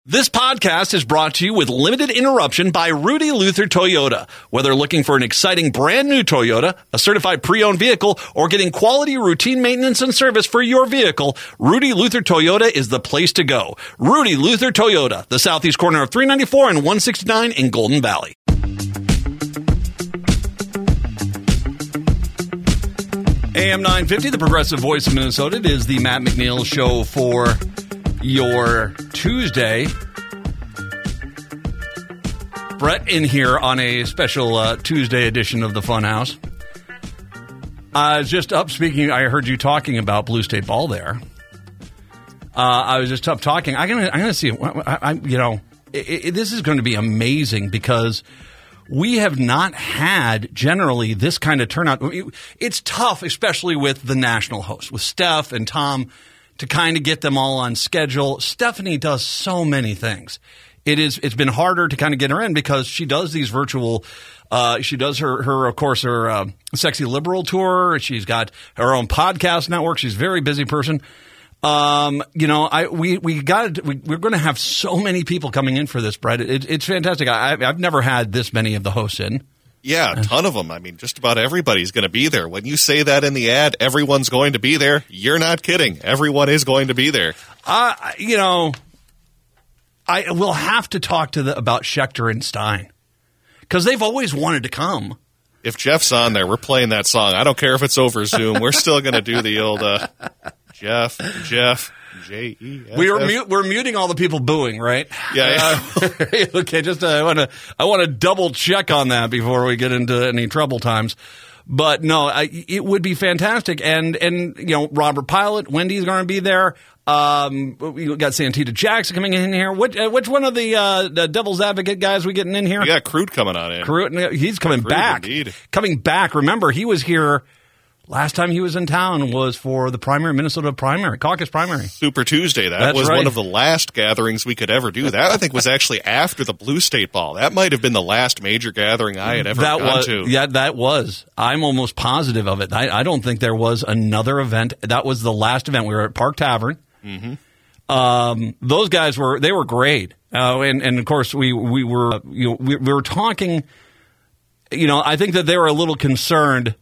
This podcast is brought to you with limited interruption by Rudy Luther Toyota. Whether looking for an exciting brand new Toyota, a certified pre-owned vehicle, or getting quality routine maintenance and service for your vehicle, Rudy Luther Toyota is the place to go. Rudy Luther Toyota, the southeast corner of 394 and 169 in Golden Valley. AM 950, the progressive voice of Minnesota. It is the Matt McNeil Show for your Tuesday. Brett in here on a special Tuesday edition of the Funhouse. Just up speaking, I heard you talking about Blue State Ball there. I was just up talking. I'm gonna see. This is going to be amazing because we have not had generally this kind of turnout. It's tough, especially with the national hosts, with Steph and Tom, to kind of get them all on schedule. Stephanie does so many things. It's been harder to kind of get her in because she does these virtual, she does her Sexy Liberal tour. She's got her own podcast network. She's a very busy person. We're going to have so many people coming in for this, Brett. It's fantastic. I've never had this many of the hosts in. Yeah, a ton of them. I mean, just about everybody's going to be there. When you say that in the ad, everyone's going to be there. You're not kidding. Everyone is going to be there. I will have to talk to about Schechter and Stein because they've always wanted to come. If Jeff's on there, we're playing that song. I don't care if it's over Zoom. We're still going to do the old Jeff, J-E-F-F. We're muting all the people booing, right? Yeah. Okay, just I want to double check on that before we get into any trouble times. But no, it would be fantastic. And Robert Pilot, Wendy's going to be there. We got Santita Jackson coming in here. Which one of the Devil's Advocate guys we getting in here? We got Crute coming on in. Crute, he's coming back. Indeed. Coming back. Remember, he was here. Last time he was in town was for the Minnesota caucus primary. Super Tuesday. That's was right. One of the last gatherings we could ever do. That, I think, was actually after the Blue State Ball. That might have been the last major gathering I had ever gone to. Yeah, that was. I'm almost positive of it. I don't think there was another event. That was the last event. We were at Park Tavern. Mm-hmm. Those guys were great. And of course, we were talking, I think that they were a little concerned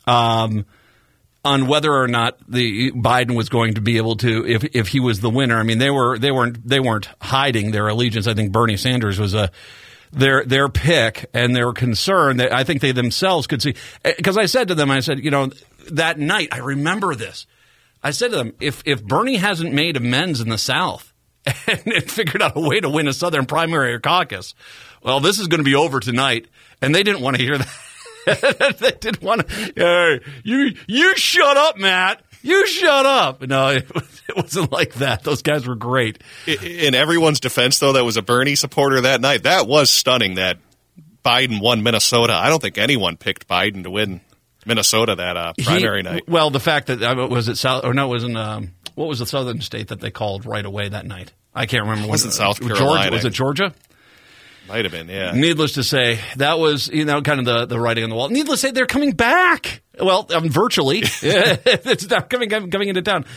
on whether or not the Biden was going to be able to, if he was the winner. I mean, they weren't hiding their allegiance. I think Bernie Sanders was their pick, and they were concerned that I think they themselves could see. Because I said to them, that night, I remember this. I said to them, if Bernie hasn't made amends in the South and figured out a way to win a Southern primary or caucus, well, this is going to be over tonight. And they didn't want to hear that. They didn't want to. You shut up, Matt. You shut up. No, it wasn't like that. Those guys were great. In everyone's defense, though, that was a Bernie supporter that night. That was stunning that Biden won Minnesota. I don't think anyone picked Biden to win Minnesota that primary night. Well, the fact that was it South or no, it wasn't. What was the southern state that they called right away that night? I can't remember. Was it South Carolina? Was it Georgia? Might have been, yeah. Needless to say, that was kind of the writing on the wall. Needless to say, they're coming back. Well, virtually, it's not coming into town.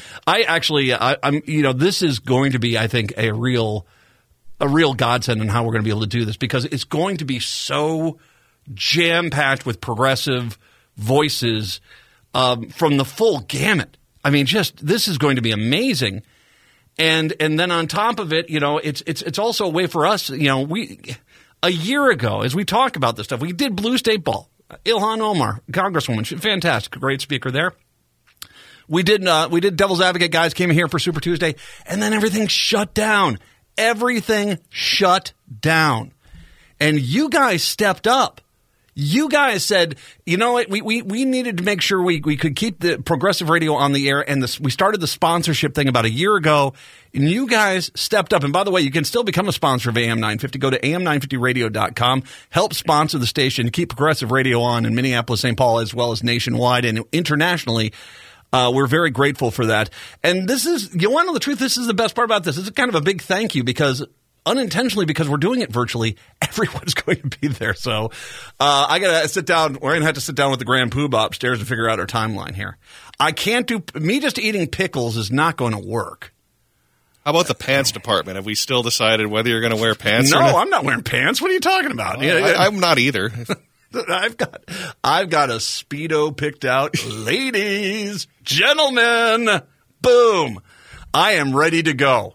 This is going to be, I think, a real godsend in how we're going to be able to do this because it's going to be so jam packed with progressive voices from the full gamut. I mean, this is going to be amazing. And then on top of it, it's also a way for us, a year ago, as we talk about this stuff, we did Blue State Ball. Ilhan Omar, Congresswoman, fantastic, great speaker there. We did Devil's Advocate guys came here for Super Tuesday, and then everything shut down. Everything shut down. And you guys stepped up. You guys said, you know what, we needed to make sure we could keep the progressive radio on the air, and we started the sponsorship thing about a year ago, and you guys stepped up. And by the way, you can still become a sponsor of AM 950. Go to am950radio.com, help sponsor the station, keep progressive radio on in Minneapolis, St. Paul, as well as nationwide and internationally. We're very grateful for that. And this is, you want to know the truth, this is the best part about this. This is kind of a big thank you because unintentionally, because we're doing it virtually, everyone's going to be there. So I got to sit down. We're going to have to sit down with the Grand Poobah upstairs and figure out our timeline here. I can't do – me just eating pickles is not going to work. How about the pants department? Have we still decided whether you're going to wear pants No, or not? I'm not wearing pants. What are you talking about? I'm not either. I've got a Speedo picked out. Ladies, gentlemen, boom. I am ready to go.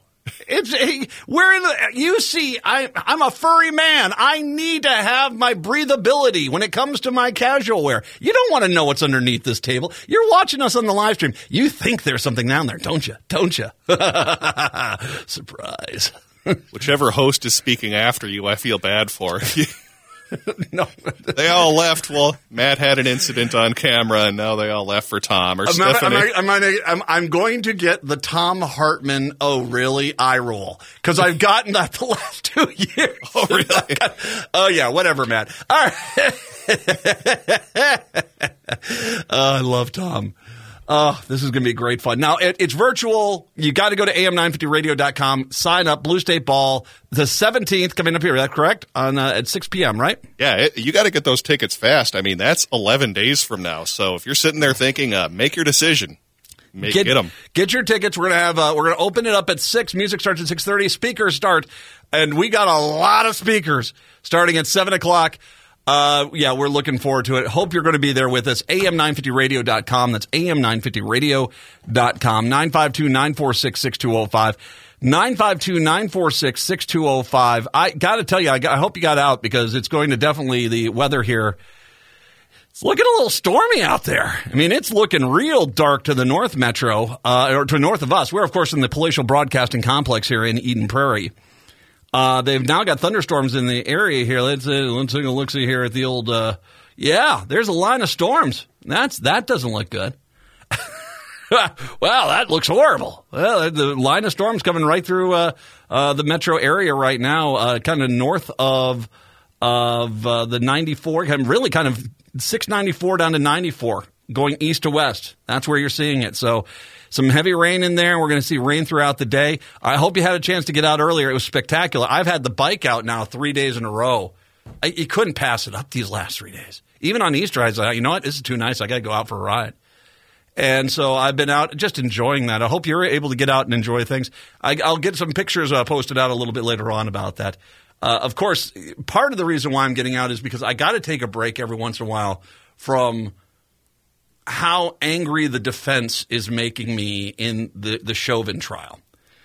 You see, I'm a furry man. I need to have my breathability when it comes to my casual wear. You don't want to know what's underneath this table. You're watching us on the live stream. You think there's something down there, don't you? Don't you? Surprise. Whichever host is speaking after you, I feel bad for. No. They all left. Well, Matt had an incident on camera, and now they all left for Tom or Stephanie. I'm going to get the Tom Hartman, oh, really, eye roll. Because I've gotten that the last 2 years. Oh, really? Oh, yeah, whatever, Matt. All right. I love Tom. Oh, this is going to be great fun. Now, it's virtual. You got to go to am950radio.com, sign up, Blue State Ball, the 17th coming up here. Is that correct? At 6 p.m., right? Yeah, you got to get those tickets fast. I mean, that's 11 days from now. So if you're sitting there thinking, make your decision. Get them. Get your tickets. We're going to open it up at 6. Music starts at 6:30. Speakers start, and we got a lot of speakers starting at 7 o'clock. Yeah, we're looking forward to it. Hope you're going to be there with us. am950radio.com. That's am950radio.com. 952-946-6205. 952-946-6205. I got to tell you, I hope you got out because it's going to definitely, the weather here, it's looking a little stormy out there. I mean, it's looking real dark to the north metro, or to north of us. We're, of course, in the Palatial Broadcasting Complex here in Eden Prairie. They've now got thunderstorms in the area here. Let's take a look-see here at the old, there's a line of storms. That doesn't look good. Well, that looks horrible. Well, the line of storms coming right through, the metro area right now, kind of north of the 94, really kind of 694 down to 94, going east to west. That's where you're seeing it. So, some heavy rain in there. We're going to see rain throughout the day. I hope you had a chance to get out earlier. It was spectacular. I've had the bike out now 3 days in a row. You couldn't pass it up these last 3 days. Even on Easter, I was like, you know what? This is too nice. I got to go out for a ride. And so I've been out just enjoying that. I hope you're able to get out and enjoy things. I'll get some pictures posted out a little bit later on about that. Of course, part of the reason why I'm getting out is because I got to take a break every once in a while from how angry the defense is making me in the Chauvin trial.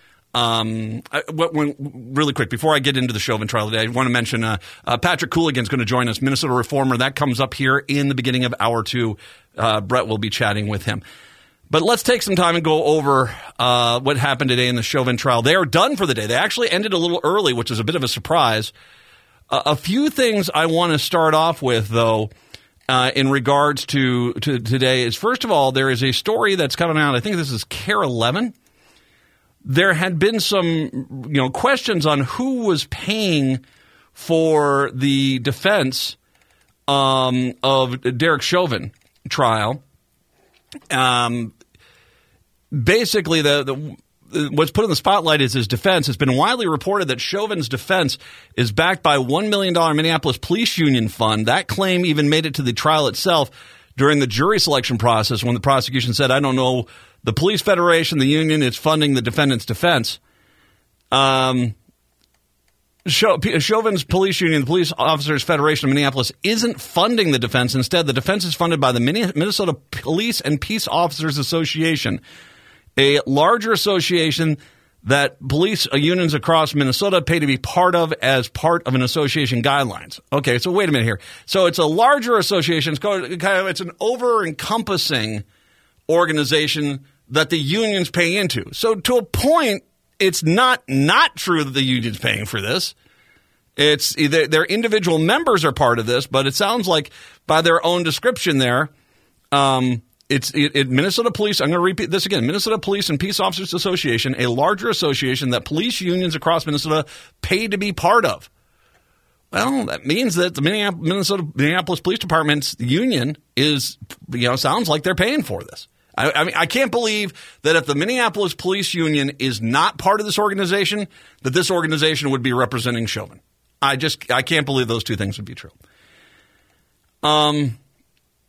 Really quick, before I get into the Chauvin trial today, I want to mention Patrick Cooligan's going to join us, Minnesota Reformer. That comes up here in the beginning of hour 2. Brett will be chatting with him. But let's take some time and go over what happened today in the Chauvin trial. They are done for the day. They actually ended a little early, which is a bit of a surprise. A few things I want to start off with, though, in regards to today is, first of all, there is a story that's coming out. I think this is KARE 11. There had been some, questions on who was paying for the defense of Derek Chauvin trial. Basically, what's put in the spotlight is his defense. It's been widely reported that Chauvin's defense is backed by $1 million Minneapolis Police Union fund. That claim even made it to the trial itself during the jury selection process when the prosecution said, I don't know, the Police Federation, the union, is funding the defendant's defense. Chauvin's Police Union, the Police Officers Federation of Minneapolis, isn't funding the defense. Instead, the defense is funded by the Minnesota Police and Peace Officers Association, a larger association that police unions across Minnesota pay to be part of as part of an association guidelines. Okay, so wait a minute here. So it's a larger association. It's an over-encompassing organization that the unions pay into. So to a point, it's not true that the union's paying for this. It's either their individual members are part of this, but it sounds like by their own description there, it's Minnesota Police. I'm going to repeat this again. Minnesota Police and Peace Officers Association, a larger association that police unions across Minnesota pay to be part of. Well, that means that the Minneapolis Police Department's union is, sounds like they're paying for this. I mean, I can't believe that if the Minneapolis Police Union is not part of this organization, that this organization would be representing Chauvin. I can't believe those two things would be true.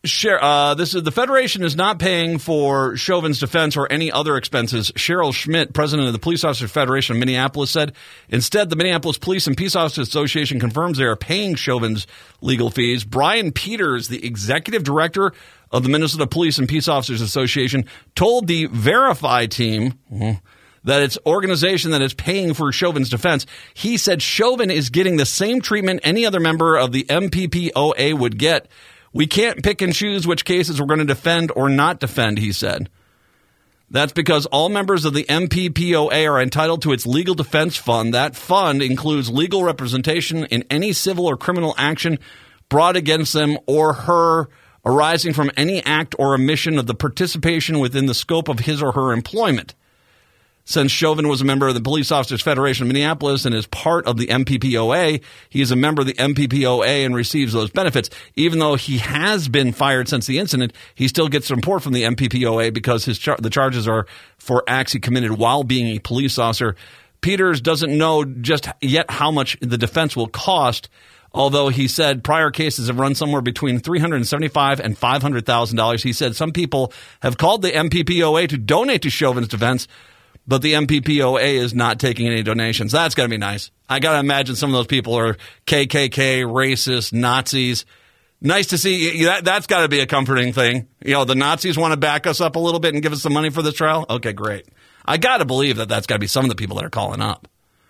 This is the Federation is not paying for Chauvin's defense or any other expenses. Cheryl Schmidt, president of the Police Officers Federation of Minneapolis, said instead the Minneapolis Police and Peace Officers Association confirms they are paying Chauvin's legal fees. Brian Peters, the executive director of the Minnesota Police and Peace Officers Association, told the Verify team that it's organization that is paying for Chauvin's defense. He said Chauvin is getting the same treatment any other member of the MPPOA would get. We can't pick and choose which cases we're going to defend or not defend, he said. That's because all members of the MPPOA are entitled to its legal defense fund. That fund includes legal representation in any civil or criminal action brought against them or her arising from any act or omission of the participation within the scope of his or her employment. Since Chauvin was a member of the Police Officers Federation of Minneapolis and is part of the MPPOA, he is a member of the MPPOA and receives those benefits. Even though he has been fired since the incident, he still gets support from the MPPOA because the charges are for acts he committed while being a police officer. Peters doesn't know just yet how much the defense will cost, although he said prior cases have run somewhere between $375,000 and $500,000. He said some people have called the MPPOA to donate to Chauvin's defense, but the MPPOA is not taking any donations. That's got to be nice. I got to imagine some of those people are KKK, racist, Nazis. Nice to see. That's got to be a comforting thing. The Nazis want to back us up a little bit and give us some money for this trial? Okay, great. I got to believe that that's got to be some of the people that are calling up.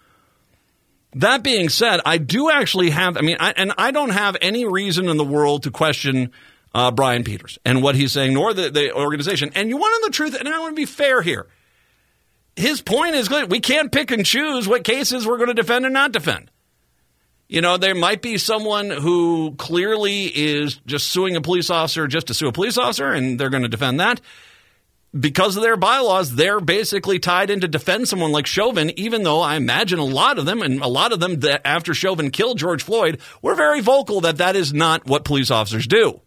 That being said, I do actually have, I don't have any reason in the world to question Brian Peters and what he's saying, nor the organization. And you want to know the truth, and I want to be fair here. His point is good. We can't pick and choose what cases we're going to defend and not defend. There might be someone who clearly is just suing a police officer just to sue a police officer, and they're going to defend that. Because of their bylaws, they're basically tied in to defend someone like Chauvin, even though I imagine a lot of them that after Chauvin killed George Floyd were very vocal that is not what police officers do.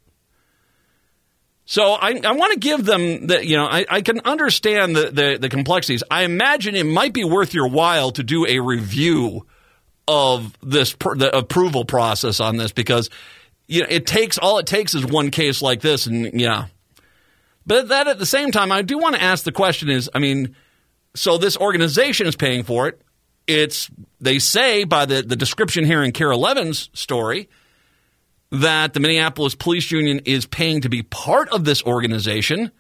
So I want to give them I can understand the complexities. I imagine it might be worth your while to do a review of the approval process on this because it takes is one case like this, and But that at the same time, I do want to ask the question is, so this organization is paying for it. They say by the description here in Kara Levin's story that the Minneapolis Police Union is paying to be part of this organization.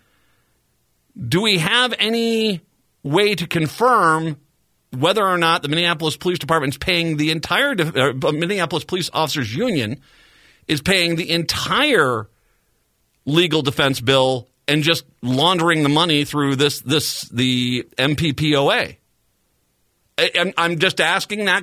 Do we have any way to confirm whether or not the Minneapolis Police Department is paying the entire Minneapolis Police Officers Union is paying the entire legal defense bill and just laundering the money through the MPPOA? I'm just asking that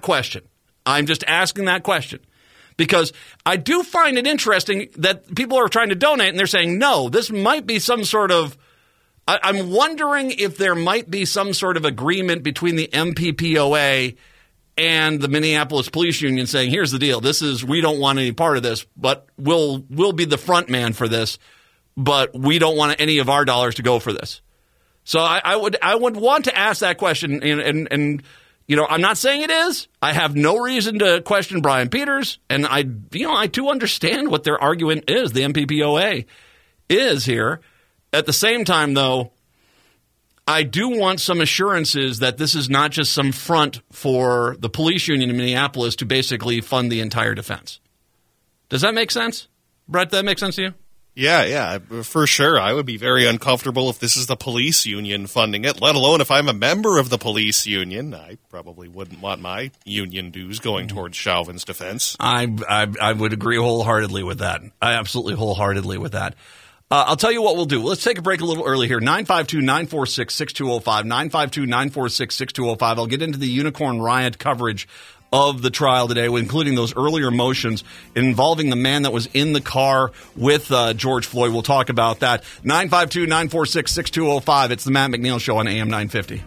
question. Because I do find it interesting that people are trying to donate and they're saying, no, this might be some sort of – I'm wondering if there might be some sort of agreement between the MPPOA and the Minneapolis Police Union saying, here's the deal. We don't want any part of this, but we'll be the front man for this, but we don't want any of our dollars to go for this. So I would want to ask that question and I'm not saying it is. I have no reason to question Brian Peters, and I do understand what their argument is. The MPPOA is here. At the same time, though, I do want some assurances that this is not just some front for the police union in Minneapolis to basically fund the entire defense. Does that make sense? Brett, that make sense to you? Yeah, for sure. I would be very uncomfortable if this is the police union funding it, let alone if I'm a member of the police union. I probably wouldn't want my union dues going towards Chauvin's defense. I would agree wholeheartedly with that. I absolutely wholeheartedly with that. I'll tell you what we'll do. Let's take a break a little early here. 952-946-6205, 952-946-6205. I'll get into the Unicorn Riot coverage of the trial today, including those earlier motions involving the man that was in the car with George Floyd. We'll talk about that. 952-946-6205. It's the Matt McNeil Show on AM 950.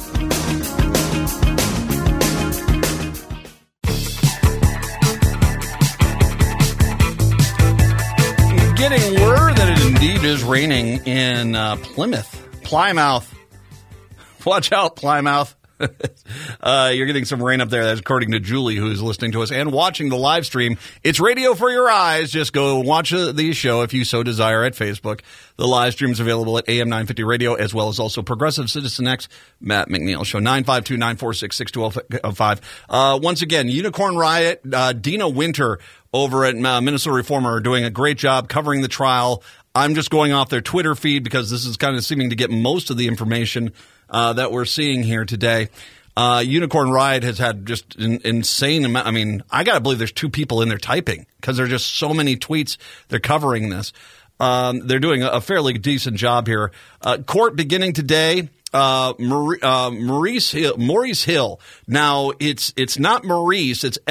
Getting word that it indeed is raining in Plymouth. Watch out, Plymouth. You're getting some rain up there. That's according to Julie, who's listening to us and watching the live stream. It's radio for your eyes. Just go watch the show if you so desire at Facebook. The live stream is available at AM 950 Radio, as well as also Progressive Citizen X, Matt McNeil Show, 952-946-6205. Once again, Unicorn Riot, Dina Winter over at Minnesota Reformer are doing a great job covering the trial. I'm just going off their Twitter feed because this is kind of seeming to get most of the information that we're seeing here today. Unicorn Riot has had just an insane amount. I mean, I got to believe there's 2 people in there typing because there are just so many tweets. They're covering this. They're doing a fairly decent job here. Court beginning today. Maurice Hill. Now it's not Maurice. It's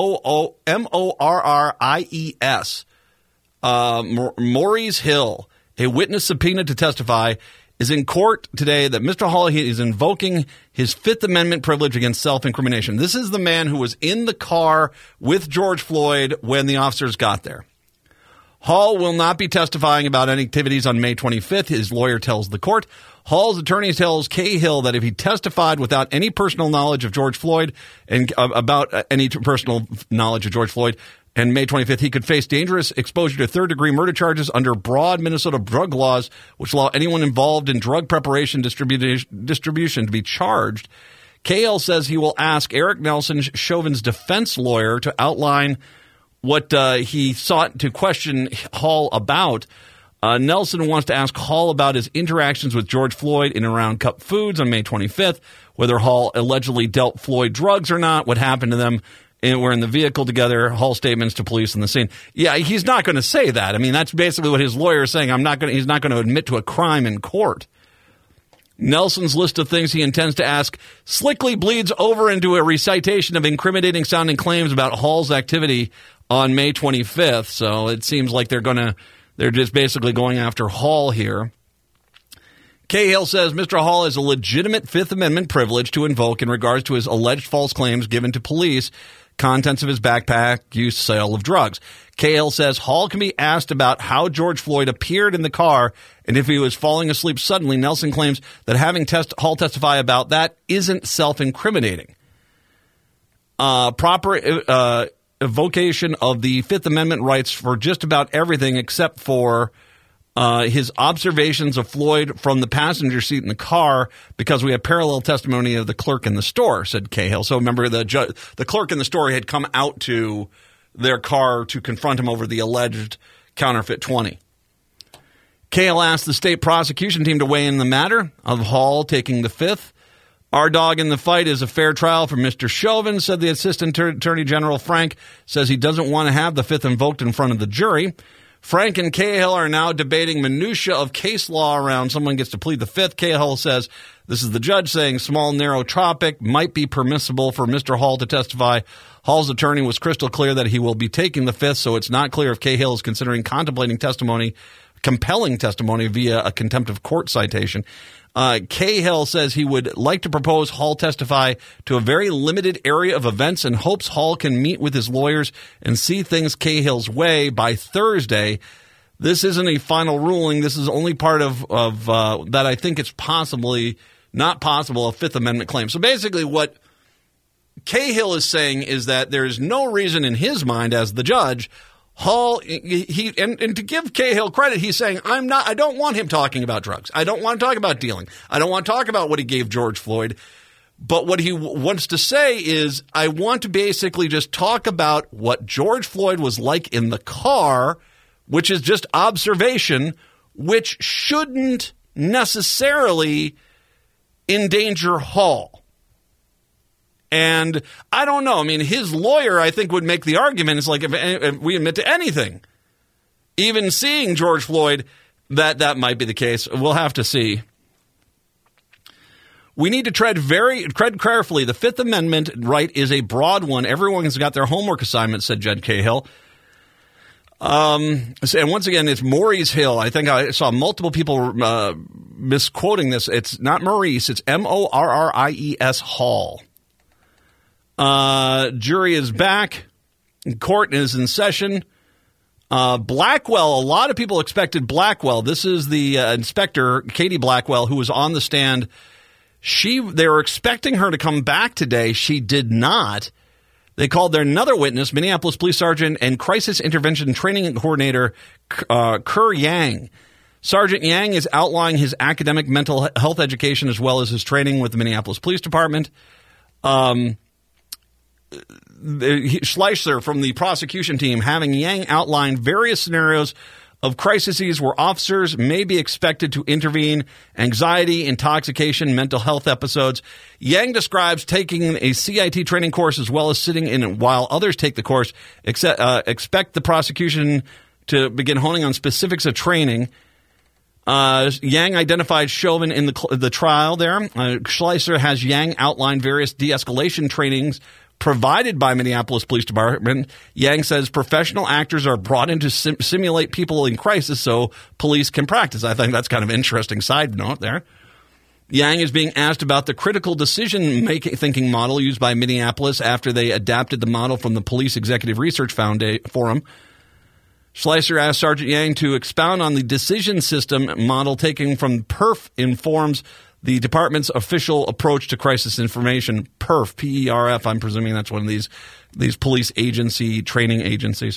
Morries. Maurice Hill, a witness subpoenaed to testify, is in court today that Mr. Hall is invoking his Fifth Amendment privilege against self-incrimination. This is the man who was in the car with George Floyd when the officers got there. Hall will not be testifying about any activities on May 25th, his lawyer tells the court. Hall's attorney tells Cahill that if he testified without any personal knowledge of George Floyd and about any personal knowledge of George Floyd, and May 25th, he could face dangerous exposure to third-degree murder charges under broad Minnesota drug laws, which allow anyone involved in drug preparation distribution to be charged. Cahill says he will ask Eric Nelson, Chauvin's defense lawyer, to outline what he sought to question Hall about. Nelson wants to ask Hall about his interactions with George Floyd in and around Cup Foods on May 25th, whether Hall allegedly dealt Floyd drugs or not, what happened to them, and we're in the vehicle together, Hall statements to police on the scene. Yeah, he's not going to say that. I mean, that's basically what his lawyer is saying. He's not going to admit to a crime in court. Nelson's list of things he intends to ask slickly bleeds over into a recitation of incriminating sounding claims about Hall's activity on May 25th. So it seems like they're just basically going after Hall here. Cahill says Mr. Hall has a legitimate Fifth Amendment privilege to invoke in regards to his alleged false claims given to police, contents of his backpack, use, sale of drugs. Cahill says Hall can be asked about how George Floyd appeared in the car, and if he was falling asleep suddenly. Nelson claims that having Hall testify about that isn't self-incriminating. Proper evocation of the Fifth Amendment rights for just about everything except for his observations of Floyd from the passenger seat in the car, because we have parallel testimony of the clerk in the store, said Cahill. So remember, the clerk in the store had come out to their car to confront him over the alleged counterfeit 20. Cahill asked the state prosecution team to weigh in the matter of Hall taking the Fifth. Our dog in the fight is a fair trial for Mr. Chauvin, said the Assistant Attorney General. Frank says he doesn't want to have the Fifth invoked in front of the jury. Frank and Cahill are now debating minutia of case law around someone gets to plead the Fifth. Cahill says this is the judge saying small, narrow topic might be permissible for Mr. Hall to testify. Hall's attorney was crystal clear that he will be taking the Fifth, so it's not clear if Cahill is considering contemplating compelling testimony via a contempt of court citation. Cahill says he would like to propose Hall testify to a very limited area of events and hopes Hall can meet with his lawyers and see things Cahill's way by Thursday. This isn't a final ruling. This is only part of that I think it's possibly not possible, a Fifth Amendment claim. So basically what Cahill is saying is that there is no reason in his mind as the judge Hall, and to give Cahill credit, he's saying, I don't want him talking about drugs. I don't want to talk about dealing. I don't want to talk about what he gave George Floyd. But what he wants to say is, I want to basically just talk about what George Floyd was like in the car, which is just observation, which shouldn't necessarily endanger Hall. And I don't know. I mean, his lawyer, I think, would make the argument. It's like if we admit to anything, even seeing George Floyd, that might be the case. We'll have to see. We need to tread carefully. The Fifth Amendment right is a broad one. Everyone has got their homework assignment, said Judge Cahill. And once again, it's Maurice Hill. I think I saw multiple people misquoting this. It's not Maurice. It's Morries Hall. Jury is back. Court is in session. Blackwell, a lot of people expected Blackwell. This is the inspector, Katie Blackwell, who was on the stand. They were expecting her to come back today. She did not. They called their another witness, Minneapolis Police Sergeant and Crisis Intervention Training Coordinator Kerr Yang. Sergeant Yang is outlining his academic mental health education as well as his training with the Minneapolis Police Department. Schleicher from the prosecution team having Yang outline various scenarios of crises where officers may be expected to intervene, anxiety, intoxication, mental health episodes. Yang describes taking a CIT training course as well as sitting in while others take the course. Expect the prosecution to begin honing on specifics of training. Yang identified Chauvin in the trial there. Schleicher has Yang outline various de-escalation trainings provided by Minneapolis Police Department. Yang says professional actors are brought in to simulate people in crisis so police can practice. I think that's kind of an interesting side note there. Yang is being asked about the critical decision-making thinking model used by Minneapolis after they adapted the model from the Police Executive Research Forum. Schleicher asked Sergeant Yang to expound on the decision system model taken from PERF informs the department's official approach to crisis information. PERF, P-E-R-F, I'm presuming that's one of these police agency training agencies.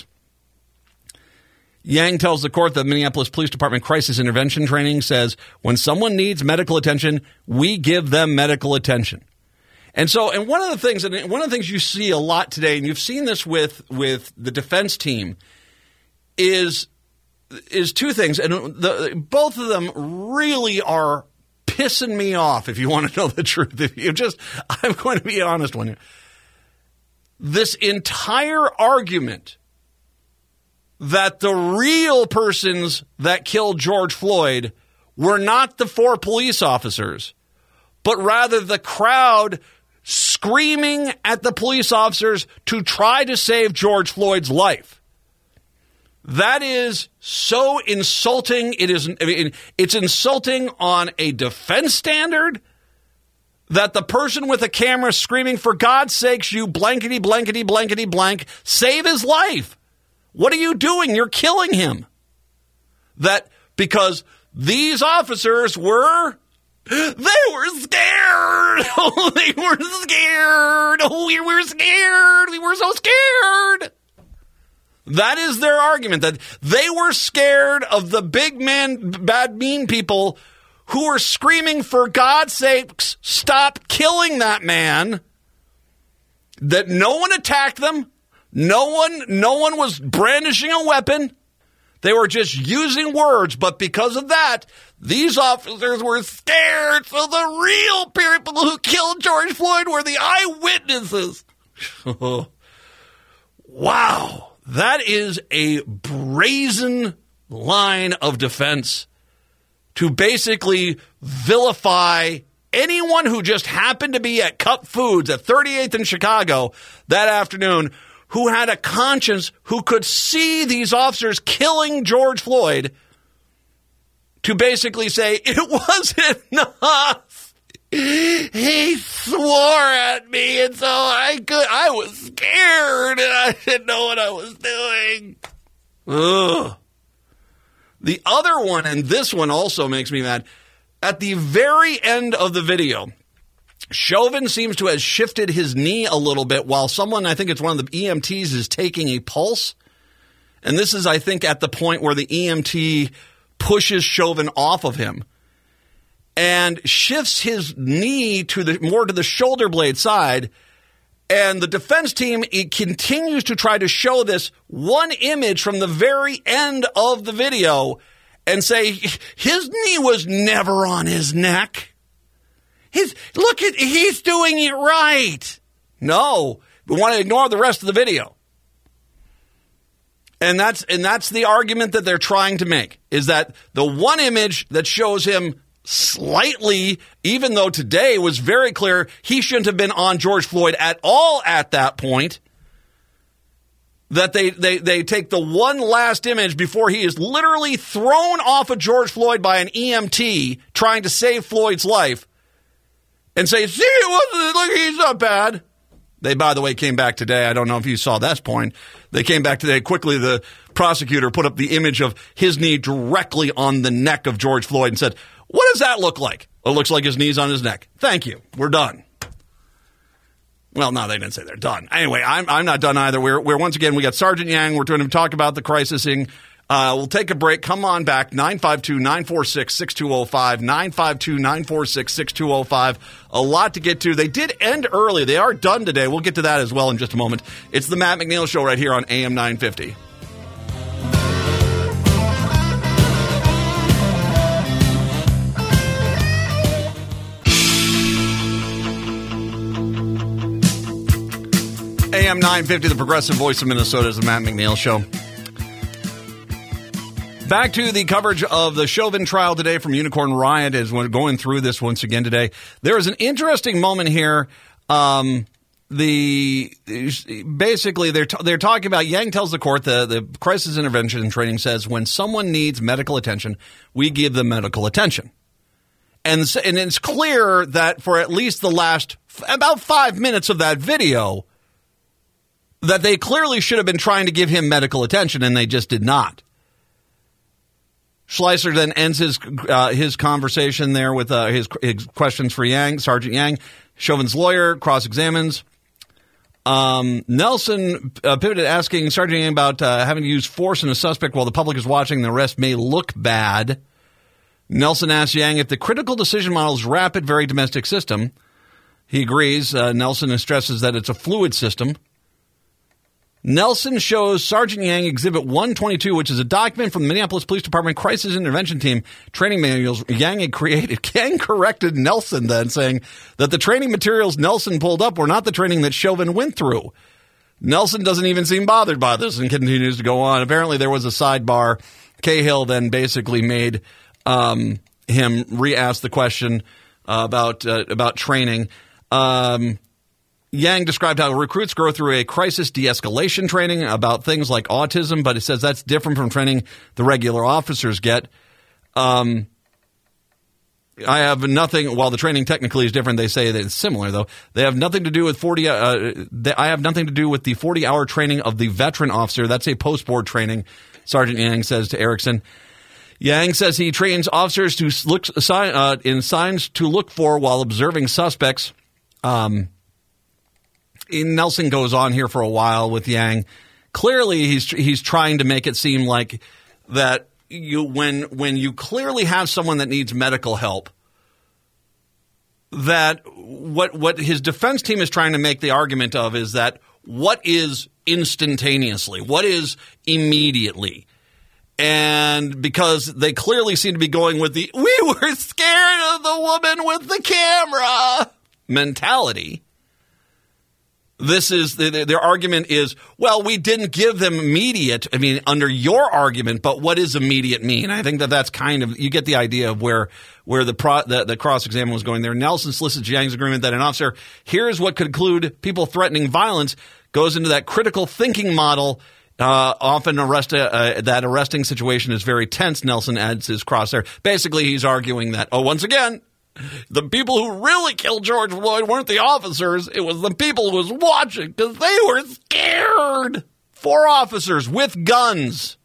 Yang tells the court that Minneapolis Police Department crisis intervention training says when someone needs medical attention, we give them medical attention. And one of the things you see a lot today, and you've seen this with the defense team, is two things, and both of them really are pissing me off, if you want to know the truth. I'm going to be honest with you. This entire argument that the real persons that killed George Floyd were not the 4 police officers, but rather the crowd screaming at the police officers to try to save George Floyd's life. That is so insulting. It's insulting on a defense standard that the person with a camera screaming, for God's sakes, you blankety, blankety, blankety, blank, save his life. What are you doing? You're killing him. That because these officers were scared. Oh, they were scared. Oh, we were scared. We were so scared. That is their argument, that they were scared of the big man, bad, mean people who were screaming, for God's sakes, stop killing that man, that no one attacked them. No one was brandishing a weapon. They were just using words. But because of that, these officers were scared. So the real people who killed George Floyd were the eyewitnesses. Wow. That is a brazen line of defense to basically vilify anyone who just happened to be at Cup Foods at 38th in Chicago that afternoon, who had a conscience, who could see these officers killing George Floyd, to basically say, it wasn't enough. He swore at me, and so I was scared, and I didn't know what I was doing. Ugh. The other one, and this one also makes me mad, at the very end of the video, Chauvin seems to have shifted his knee a little bit while someone, I think it's one of the EMTs, is taking a pulse. And this is, I think, at the point where the EMT pushes Chauvin off of him and shifts his knee more to the shoulder blade side. And the defense team, it continues to try to show this one image from the very end of the video and say his knee was never on his neck. He's doing it right. No, we want to ignore the rest of the video. And that's the argument that they're trying to make, is that the one image that shows him slightly, even though today was very clear he shouldn't have been on George Floyd at all at that point, that they take the one last image before he is literally thrown off of George Floyd by an EMT trying to save Floyd's life and say, see, look, he's not bad. They, by the way, came back today. I don't know if you saw that point. They came back today. Quickly, the prosecutor put up the image of his knee directly on the neck of George Floyd and said, what does that look like? It looks like his knee's on his neck. Thank you. We're done. Well, no, they didn't say they're done. Anyway, I'm not done either. We're once again, we got Sergeant Yang. We're going to talk about the crisising. We'll take a break. Come on back. 952-946-6205. 952-946-6205. A lot to get to. They did end early. They are done today. We'll get to that as well in just a moment. It's the Matt McNeil Show right here on AM 950. AM 950, the progressive voice of Minnesota, is the Matt McNeil Show. Back to the coverage of the Chauvin trial today from Unicorn Riot as we're going through this once again today. There is an interesting moment here. Basically they're talking about, Yang tells the court the crisis intervention and training says when someone needs medical attention, we give them medical attention. And it's clear that for at least the last about 5 minutes of that video, that they clearly should have been trying to give him medical attention, and they just did not. Schleicher then ends his conversation there with his questions for Yang, Sergeant Yang. Chauvin's lawyer cross-examines. Nelson pivoted asking Sergeant Yang about having to use force in a suspect while the public is watching. The arrest may look bad. Nelson asks Yang if the critical decision model is rapid, very domestic system. He agrees. Nelson stresses that it's a fluid system. Nelson shows Sergeant Yang Exhibit 122, which is a document from the Minneapolis Police Department Crisis Intervention Team training manuals Yang had created. Yang corrected Nelson then, saying that the training materials Nelson pulled up were not the training that Chauvin went through. Nelson doesn't even seem bothered by this and continues to go on. Apparently there was a sidebar. Cahill then basically made him re-ask the question about training. Yang described how recruits go through a crisis de-escalation training about things like autism, but he says that's different from training the regular officers get. I have nothing. While the training technically is different, they say that it's similar, though. They have nothing to do with I have nothing to do with the 40-hour training of the veteran officer. That's a post-board training, Sergeant Yang says to Erickson. Yang says he trains officers to look in signs to look for while observing suspects. Nelson goes on here for a while with Yang. Clearly, he's trying to make it seem like that when you clearly have someone that needs medical help, that what his defense team is trying to make the argument of is that what is instantaneously, what is immediately. And because they clearly seem to be going with the "we were scared of the woman with the camera" mentality. This is their argument is, well, we didn't give them immediate. I mean, under your argument, but what does immediate mean? I think that's kind of, you get the idea of where the cross-examiner was going there. Nelson solicits Yang's agreement that an officer hears what could include people threatening violence, goes into that critical thinking model. Often that arresting situation is very tense. Nelson adds his cross there. Basically, he's arguing that, once again, the people who really killed George Floyd weren't the officers. It was the people who was watching because they were scared. 4 officers with guns.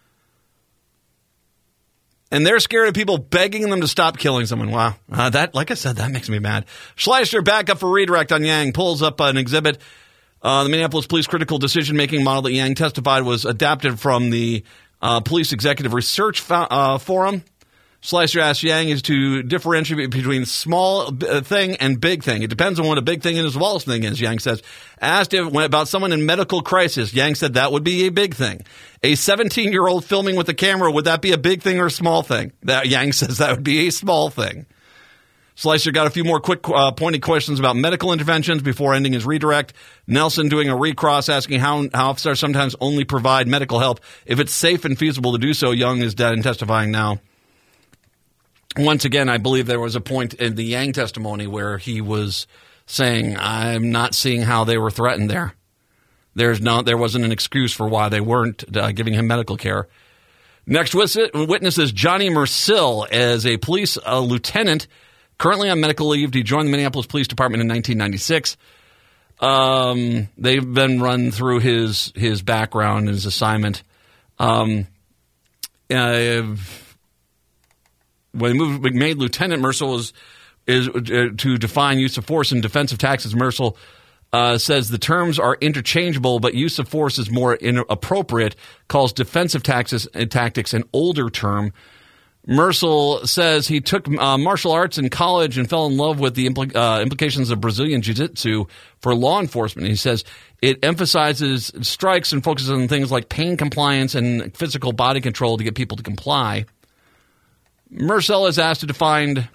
And they're scared of people begging them to stop killing someone. Wow. That, like I said, that makes me mad. Schleicher, back up for redirect on Yang, pulls up an exhibit. The Minneapolis Police Critical Decision-Making Model that Yang testified was adapted from the Police Executive Research Forum. Schleicher asked Yang is to differentiate between small thing and big thing. It depends on what a big thing and a small thing is, Yang says. Asked about someone in medical crisis, Yang said that would be a big thing. A 17-year-old filming with a camera, would that be a big thing or a small thing? Yang says that would be a small thing. Schleicher got a few more quick pointed questions about medical interventions before ending his redirect. Nelson doing a recross, asking how officers sometimes only provide medical help if it's safe and feasible to do so. Young is dead and testifying now. Once again, I believe there was a point in the Yang testimony where he was saying, I'm not seeing how they were threatened there. There wasn't an excuse for why they weren't giving him medical care. Next witness is Johnny Mersil as a police lieutenant, currently on medical leave. He joined the Minneapolis Police Department in 1996. They've been run through his background and his assignment. when he made lieutenant, Mercil is to define use of force in defensive tactics. Mercil says the terms are interchangeable, but use of force is more inappropriate, calls defensive tactics an older term. Mercil says he took martial arts in college and fell in love with the implications of Brazilian Jiu-Jitsu for law enforcement. He says it emphasizes strikes and focuses on things like pain compliance and physical body control to get people to comply. Mercil is asked to define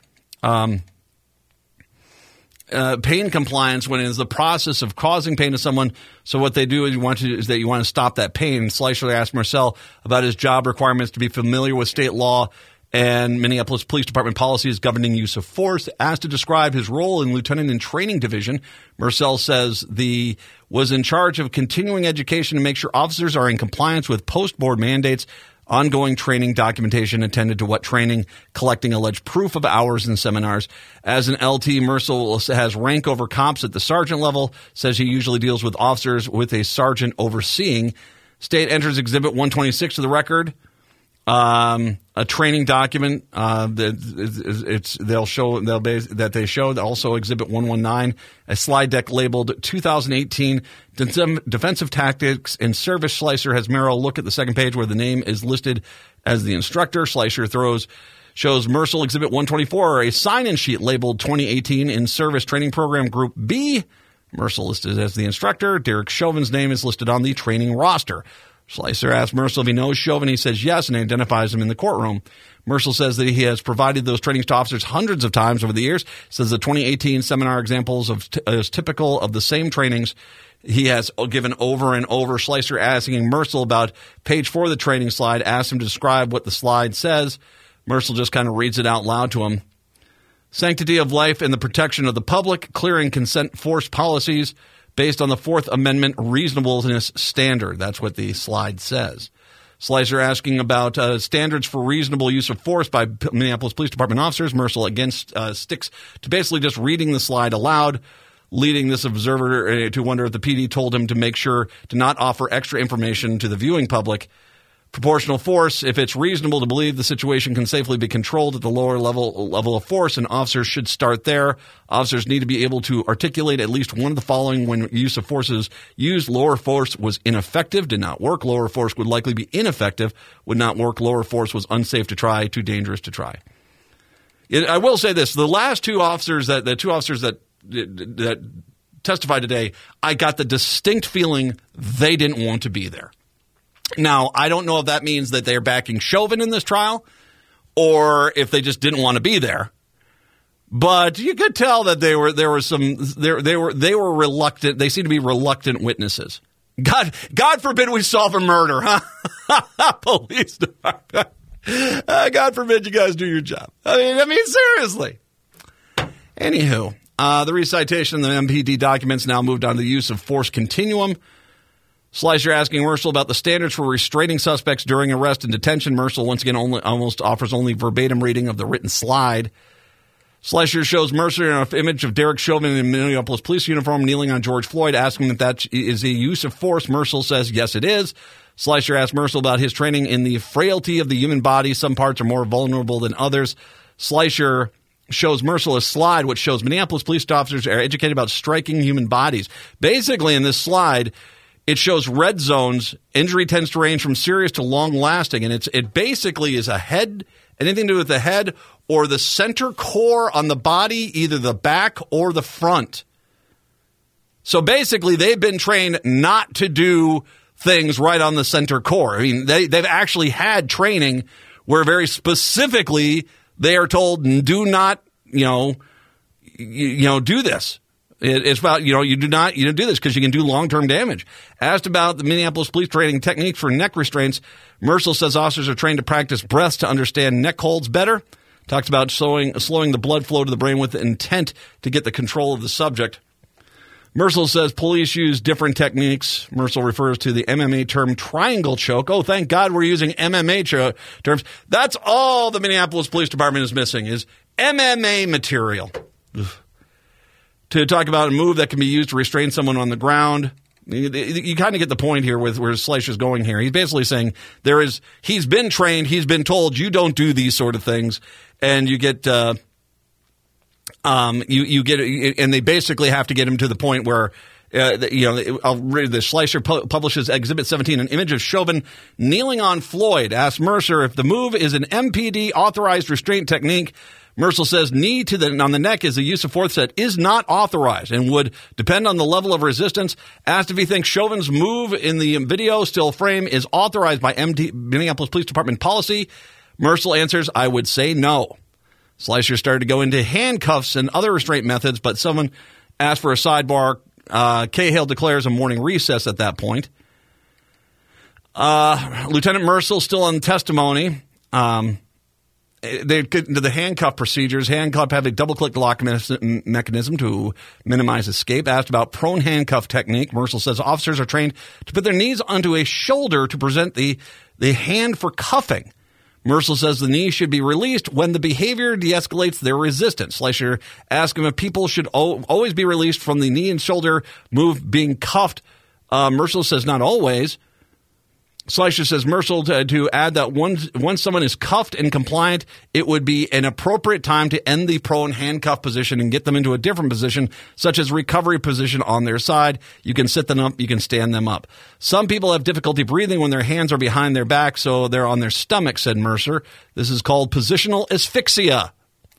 pain compliance when it is the process of causing pain to someone. So what they do is you want to stop that pain. Schleicher asked Mercil about his job requirements to be familiar with state law and Minneapolis Police Department policies governing use of force. Asked to describe his role in Lieutenant and Training Division, Mercil says was in charge of continuing education to make sure officers are in compliance with post-board mandates, ongoing training documentation attended to what training, collecting alleged proof of hours and seminars. As an LT, Mercil has rank over cops at the sergeant level, says he usually deals with officers with a sergeant overseeing. State enters Exhibit 126 to the record. A training document they show also Exhibit 119, a slide deck labeled 2018 Defensive Tactics and Service. Schleicher has Merrill look at the second page where the name is listed as the instructor. Schleicher shows Mercil Exhibit 124, a sign-in sheet labeled 2018 in Service Training Program Group B. Mercil listed as the instructor. Derek Chauvin's name is listed on the training roster. Schleicher asks Mercil if he knows Chauvin. He says yes and identifies him in the courtroom. Mercil says that he has provided those trainings to officers hundreds of times over the years. Says the 2018 seminar examples is typical of the same trainings he has given over and over. Schleicher asking Mercil about page 4 of the training slide, asks him to describe what the slide says. Mercil just kind of reads it out loud to him. Sanctity of life and the protection of the public, clearing consent force policies based on the Fourth Amendment reasonableness standard. That's what the slide says. Schleicher asking about standards for reasonable use of force by Minneapolis Police Department officers. Mercil again sticks to basically just reading the slide aloud, leading this observer to wonder if the PD told him to make sure to not offer extra information to the viewing public. Proportional force, if it's reasonable to believe the situation can safely be controlled at the lower level of force, and officers should start there. Officers need to be able to articulate at least one of the following when use of force is used. Lower force was ineffective, did not work. Lower force would likely be ineffective, would not work. Lower force was unsafe to try, too dangerous to try. I will say this, the last two officers that testified today, I got the distinct feeling they didn't want to be there. Now, I don't know if that means that they're backing Chauvin in this trial or if they just didn't want to be there. But you could tell that they were reluctant. They seem to be reluctant witnesses. God forbid we solve a murder, huh? Police department. God forbid you guys do your job. I mean, seriously. Anywho, the recitation of the MPD documents now moved on to the use of force continuum. Schleicher asking Mercil about the standards for restraining suspects during arrest and detention. Mercil once again almost offers only verbatim reading of the written slide. Schleicher shows Mercil an image of Derek Chauvin in Minneapolis police uniform kneeling on George Floyd, asking if that is a use of force. Mercil says yes, it is. Schleicher asks Mercil about his training in the frailty of the human body. Some parts are more vulnerable than others. Schleicher shows Mercil a slide which shows Minneapolis police officers are educated about striking human bodies. Basically, in this slide, it shows red zones. Injury tends to range from serious to long-lasting, and it basically is a head, anything to do with the head or the center core on the body, either the back or the front. So basically, they've been trained not to do things right on the center core. I mean, they've actually had training where very specifically they are told, do not, do this. It's about, you don't do this because you can do long-term damage. Asked about the Minneapolis police training techniques for neck restraints, Mercil says officers are trained to practice breaths to understand neck holds better. Talks about slowing the blood flow to the brain with the intent to get the control of the subject. Mercil says police use different techniques. Mercil refers to the MMA term triangle choke. Oh, thank God we're using MMA terms. That's all the Minneapolis Police Department is missing is MMA material. Ugh. To talk about a move that can be used to restrain someone on the ground. You kind of get the point here with where Schleicher's going here. He's basically saying he's been trained, he's been told you don't do these sort of things, and you get and they basically have to get him to the point where I'll read this. Schleicher publishes Exhibit 17, an image of Chauvin kneeling on Floyd. Asks Mercer if the move is an MPD authorized restraint technique. Mercer says knee on the neck is a use of force that is not authorized and would depend on the level of resistance. Asked if he thinks Chauvin's move in the video still frame is authorized by Minneapolis Police Department policy, Mercer answers, I would say no. Schleicher started to go into handcuffs and other restraint methods, but someone asked for a sidebar. Cahill declares a morning recess at that point. Lieutenant Mercer still on testimony. The handcuff procedures. Handcuff have a double-click lock mechanism to minimize escape. Asked about prone handcuff technique, Mercer says officers are trained to put their knees onto a shoulder to present the hand for cuffing. Mercer says the knee should be released when the behavior de-escalates their resistance. Schleicher asked him if people should always be released from the knee and shoulder move being cuffed. Mercer says not always. Schleicher says Mercer to add that once someone is cuffed and compliant, it would be an appropriate time to end the prone handcuff position and get them into a different position, such as recovery position on their side. You can sit them up, you can stand them up. Some people have difficulty breathing when their hands are behind their back, so they're on their stomach, said Mercer. This is called positional asphyxia.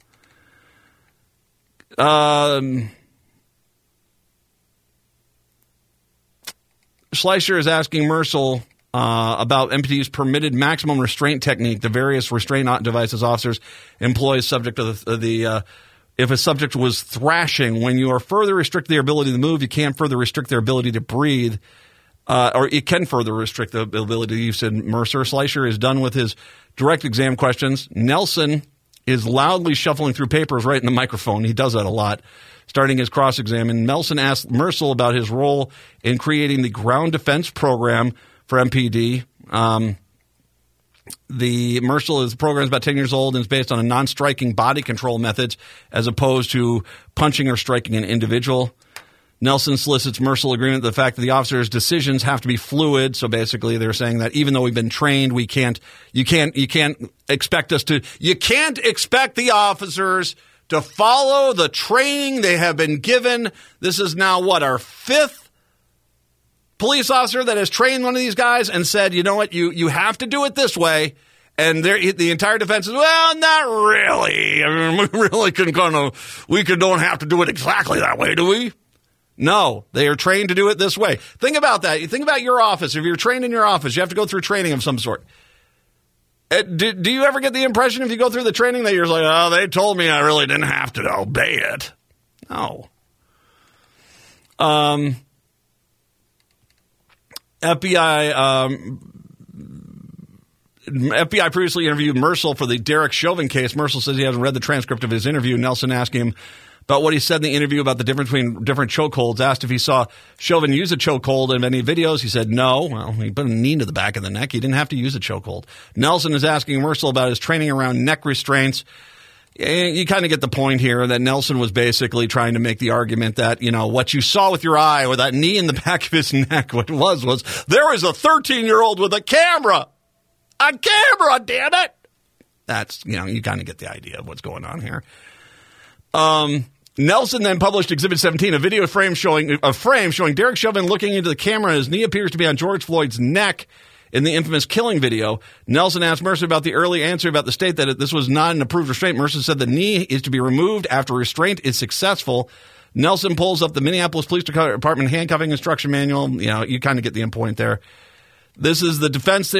Schleicher is asking Mercer about MPD's permitted maximum restraint technique, the various restraint devices officers employ subject to if a subject was thrashing. When you are further restrict their ability to move, you can't further restrict their ability to breathe, or it can further restrict the ability to use, said Mercer. Schleicher is done with his direct exam questions. Nelson is loudly shuffling through papers right in the microphone. He does that a lot. Starting his cross-exam, and Nelson asked Mercer about his role in creating the ground defense program for MPD. The Mercer program is about 10 years old and is based on a non-striking body control methods as opposed to punching or striking an individual. Nelson solicits Mercer agreement to the fact that the officers' decisions have to be fluid. So basically, they're saying that even though we've been trained, you can't expect the officers to follow the training they have been given. This is now our fifth police officer that has trained one of these guys and said, you know what, you have to do it this way. And the entire defense is, well, not really. I mean, we really don't have to do it exactly that way, do we? No, they are trained to do it this way. Think about that. You think about your office. If you're trained in your office, you have to go through training of some sort. Do you ever get the impression if you go through the training that you're like, oh, they told me I really didn't have to obey it? No. FBI previously interviewed Mercer for the Derek Chauvin case. Mercer says he hasn't read the transcript of his interview. Nelson asked him about what he said in the interview about the difference between different chokeholds. Asked if he saw Chauvin use a chokehold in any videos. He said no. Well, he put a knee to the back of the neck. He didn't have to use a chokehold. Nelson is asking Mercer about his training around neck restraints. You kind of get the point here that Nelson was basically trying to make the argument that, what you saw with your eye or that knee in the back of his neck, what it was there was a 13-year-old with a camera. A camera, damn it. That's, you kind of get the idea of what's going on here. Nelson then published Exhibit 17, a video frame showing Derek Chauvin looking into the camera. His knee appears to be on George Floyd's neck in the infamous killing video. Nelson asked Mercer about the early answer about the state that this was not an approved restraint. Mercer said the knee is to be removed after restraint is successful. Nelson pulls up the Minneapolis Police Department handcuffing instruction manual. You kind of get the point there. This is the defense.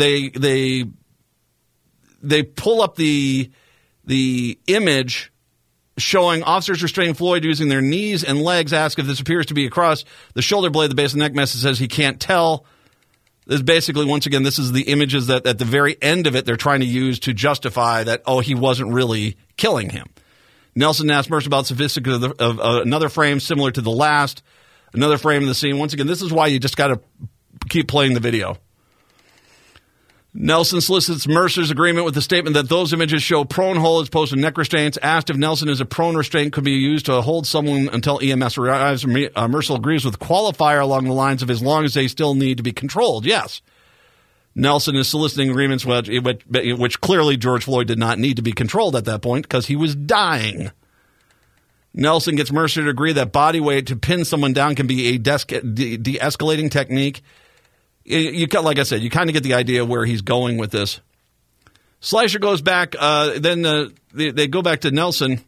They pull up the image showing officers restraining Floyd using their knees and legs. Ask if this appears to be across the shoulder blade. The base of the neck message says he can't tell. This basically, once again, this is the images that at the very end of it they're trying to use to justify that, he wasn't really killing him. Nelson asked Mercer about sophisticated of another frame similar to the last, another frame of the scene. Once again, this is why you just got to keep playing the video. Nelson solicits Mercer's agreement with the statement that those images show prone hold as opposed to neck restraints. Asked if Nelson is a prone restraint could be used to hold someone until EMS arrives. Mercer agrees with qualifier along the lines of as long as they still need to be controlled. Yes. Nelson is soliciting agreements which clearly George Floyd did not need to be controlled at that point because he was dying. Nelson gets Mercer to agree that body weight to pin someone down can be a de-escalating technique. Like I said, you kind of get the idea where he's going with this. Schleicher goes back. Then they go back to Nelson.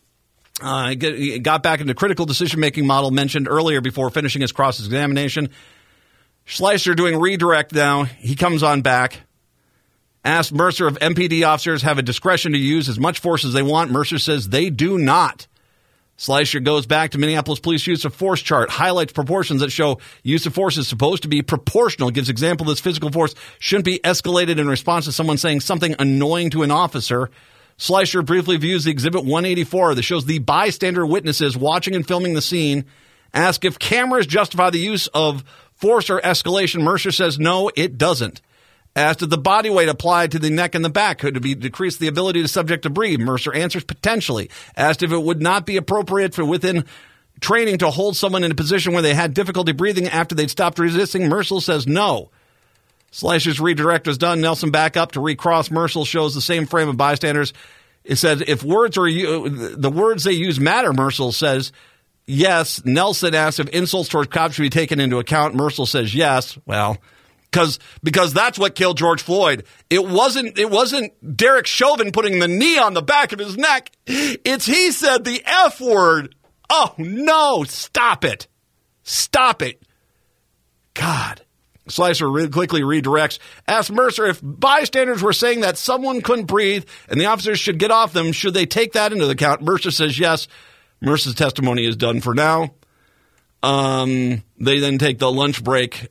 He got back into critical decision-making model mentioned earlier before finishing his cross-examination. Schleicher doing redirect now. He comes on back. Asked Mercer if MPD officers have a discretion to use as much force as they want. Mercer says they do not. Schleicher goes back to Minneapolis Police use of force chart, highlights proportions that show use of force is supposed to be proportional, gives example this physical force shouldn't be escalated in response to someone saying something annoying to an officer. Schleicher briefly views the Exhibit 184 that shows the bystander witnesses watching and filming the scene. Ask if cameras justify the use of force or escalation. Mercer says no, it doesn't. Asked if the body weight applied to the neck and the back could be decrease the ability to subject to breathe. Mercer answers potentially. Asked if it would not be appropriate for within training to hold someone in a position where they had difficulty breathing after they'd stopped resisting. Mercer says no. Schleicher's redirect was done. Nelson back up to recross. Mercer shows the same frame of bystanders. It says if words are the words they use matter. Mercer says yes. Nelson asks if insults towards cops should be taken into account. Mercer says yes. Well. Because that's what killed George Floyd. It wasn't Derek Chauvin putting the knee on the back of his neck. It's he said the F word. Oh, no. Stop it. Stop it. God. Schleicher quickly redirects. Asks Mercer if bystanders were saying that someone couldn't breathe and the officers should get off them, should they take that into account? Mercer says yes. Mercer's testimony is done for now. They then take the lunch break.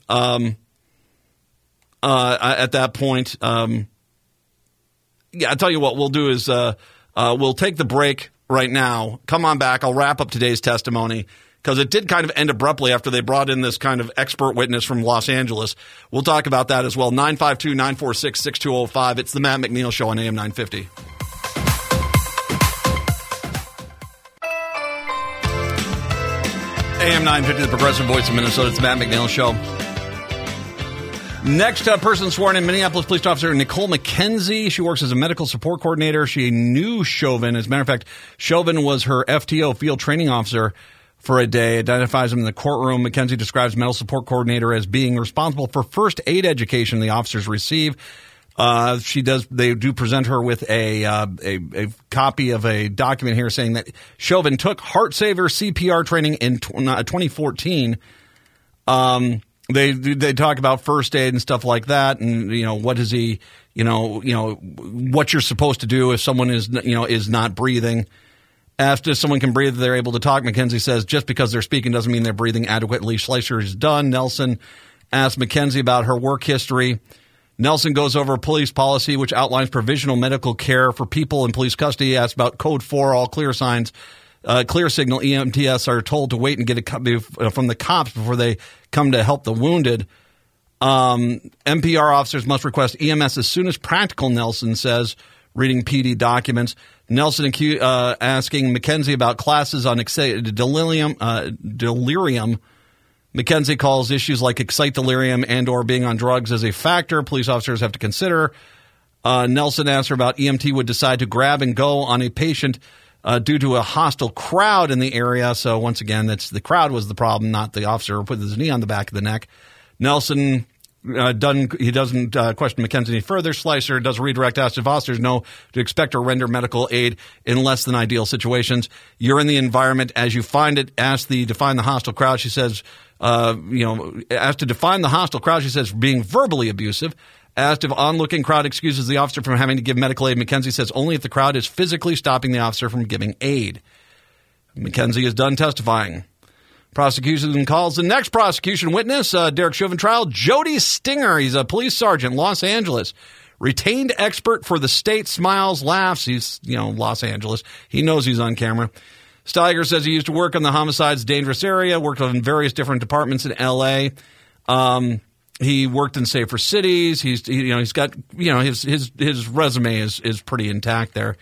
At that point, I tell you what we'll do is we'll take the break right now. Come on back. I'll wrap up today's testimony because it did kind of end abruptly after they brought in this kind of expert witness from Los Angeles. We'll talk about that as well. 952-946-6205. It's the Matt McNeil Show on AM 950. AM 950, the progressive voice of Minnesota. It's the Matt McNeil Show. Next person sworn in, Minneapolis Police Officer Nicole McKenzie. She works as a medical support coordinator. She knew Chauvin. As a matter of fact, Chauvin was her FTO, field training officer, for a day. Identifies him in the courtroom. McKenzie describes medical support coordinator as being responsible for first aid education the officers receive. They do present her with a copy of a document here saying that Chauvin took Heart Saver CPR training in 2014. They talk about first aid and stuff like that, and what is he, what you're supposed to do if someone is not breathing. Asked if someone can breathe, they're able to talk. McKenzie says just because they're speaking doesn't mean they're breathing adequately. Schleicher is done. Nelson asked McKenzie about her work history. Nelson goes over police policy, which outlines provisional medical care for people in police custody. He asked about Code 4, all clear signs. Clear signal EMTs are told to wait and get a copy from the cops before they come to help the wounded. MPR officers must request EMS as soon as practical, Nelson says, reading PD documents. Nelson asking McKenzie about classes on delirium. McKenzie calls issues like excite delirium and or being on drugs as a factor police officers have to consider. Nelson asks her about EMT would decide to grab and go on a patient due to a hostile crowd in the area. So once again, the crowd was the problem, not the officer putting his knee on the back of the neck. Nelson doesn't question McKenzie any further. Schleicher does redirect, asks if officers know to expect or render medical aid in less than ideal situations. You're in the environment as you find it. Asked to define the hostile crowd. She says, asked to define the hostile crowd. She says being verbally abusive. Asked if onlooking crowd excuses the officer from having to give medical aid. McKenzie says only if the crowd is physically stopping the officer from giving aid. McKenzie is done testifying. Prosecution calls the next prosecution witness, Derek Chauvin trial, Jody Stinger. He's a police sergeant, Los Angeles. Retained expert for the state, smiles, laughs. He's, Los Angeles. He knows he's on camera. Steiger says he used to work on the homicides dangerous area, worked on various different departments in L.A. He worked in Safer Cities. He's got his resume is pretty intact there.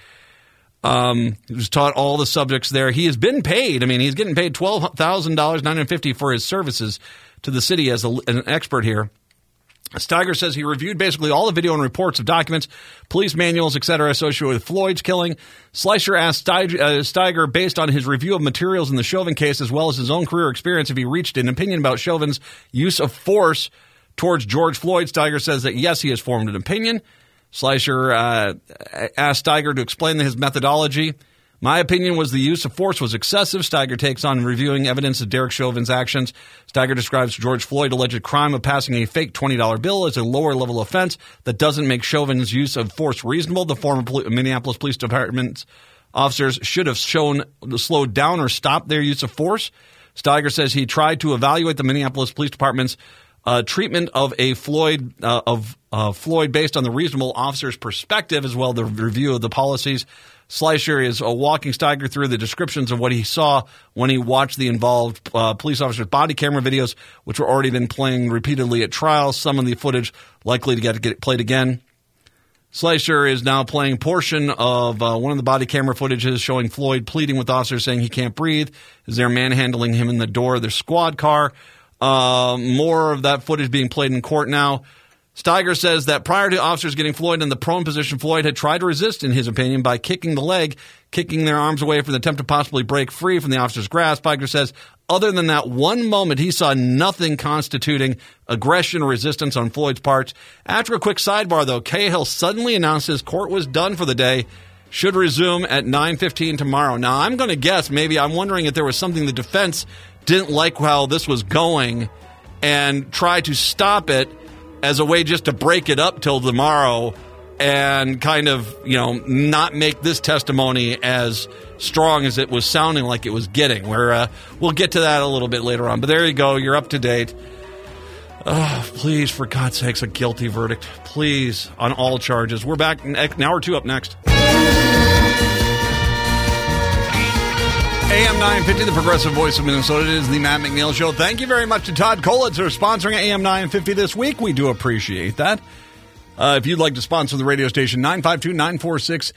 He was taught all the subjects there. He has been paid. I mean, he's getting paid $12,950 for his services to the city as an expert here. Steiger says he reviewed basically all the video and reports of documents, police manuals, etc., associated with Floyd's killing. Schleicher asked Steiger, based on his review of materials in the Chauvin case, as well as his own career experience, if he reached an opinion about Chauvin's use of force towards George Floyd. Steiger says that, yes, he has formed an opinion. Schleicher asked Steiger to explain his methodology. My opinion was the use of force was excessive. Steiger takes on reviewing evidence of Derek Chauvin's actions. Steiger describes George Floyd's alleged crime of passing a fake $20 bill as a lower-level offense that doesn't make Chauvin's use of force reasonable. The former Minneapolis Police Department officers should have slowed down or stopped their use of force. Steiger says he tried to evaluate the Minneapolis Police Department's treatment of Floyd based on the reasonable officer's perspective, as well as the review of the policies. Schleicher is walking Steiger through the descriptions of what he saw when he watched the involved police officers' body camera videos, which were already been playing repeatedly at trials. Some of the footage likely to get played again. Schleicher is now playing portion of one of the body camera footages showing Floyd pleading with officers, saying he can't breathe. Is there manhandling him in the door of their squad car? More of that footage being played in court now. Steiger says that prior to officers getting Floyd in the prone position, Floyd had tried to resist, in his opinion, by kicking the leg, kicking their arms away for the attempt to possibly break free from the officer's grasp. Steiger says, other than that one moment, he saw nothing constituting aggression or resistance on Floyd's part. After a quick sidebar, though, Cahill suddenly announces court was done for the day, should resume at 9:15 tomorrow. Now, I'm going to guess, I'm wondering if there was something the defense didn't like how this was going and tried to stop it as a way just to break it up till tomorrow and kind of, not make this testimony as strong as it was sounding like it was getting. We'll get to that a little bit later on. But there you go. You're up to date. Oh, please, for God's sakes, a guilty verdict. Please, on all charges. We're back an hour or two up next. AM 950, the progressive voice of Minnesota. It is the Matt McNeil Show. Thank you very much to Todd Kolitz for sponsoring AM 950 this week. We do appreciate that. If you'd like to sponsor the radio station, 952-946-8885,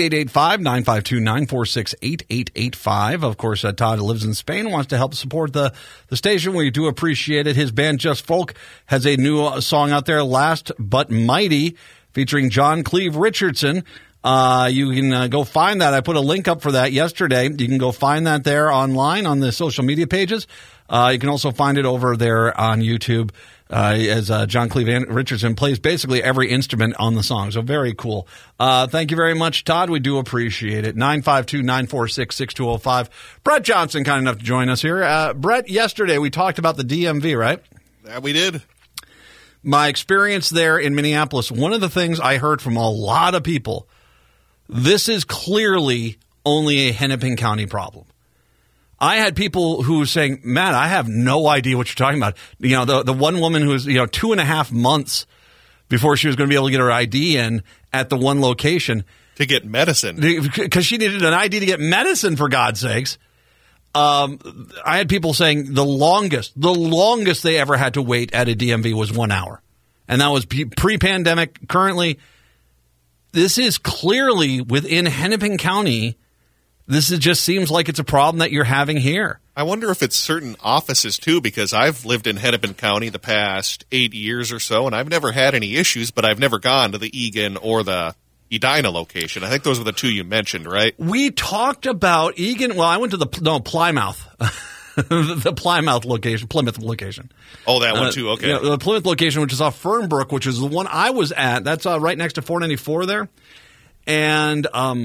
952-946-8885. Of course, Todd lives in Spain, wants to help support the station. We do appreciate it. His band, Just Folk, has a new song out there, Last But Mighty, featuring John Cleve Richardson. You can go find that. I put a link up for that yesterday. You can go find that there online on the social media pages. You can also find it over there on YouTube as John Cleve Richardson plays basically every instrument on the song. So very cool. Thank you very much, Todd. We do appreciate it. 952-946-6205. Brett Johnson, kind enough to join us here. Brett, yesterday we talked about the DMV, right? Yeah, we did. My experience there in Minneapolis, one of the things I heard from a lot of people, this is clearly only a Hennepin County problem. I had people who were saying, Matt, I have no idea what you're talking about. The one woman who was, 2.5 months before she was going to be able to get her ID in at the one location. To get medicine. Because she needed an ID to get medicine, for God's sakes. I had people saying the longest they ever had to wait at a DMV was 1 hour. And that was pre-pandemic. Currently, this is clearly within Hennepin County. Just seems like it's a problem that you're having here. I wonder if it's certain offices, too, because I've lived in Hennepin County the past 8 years or so, and I've never had any issues, but I've never gone to the Eagan or the Edina location. I think those were the two you mentioned, right? We talked about Eagan. Well, I went to Plymouth. The Plymouth location. Oh, that one too. Okay. The Plymouth location, which is off Fernbrook, which is the one I was at. That's right next to 494 there, and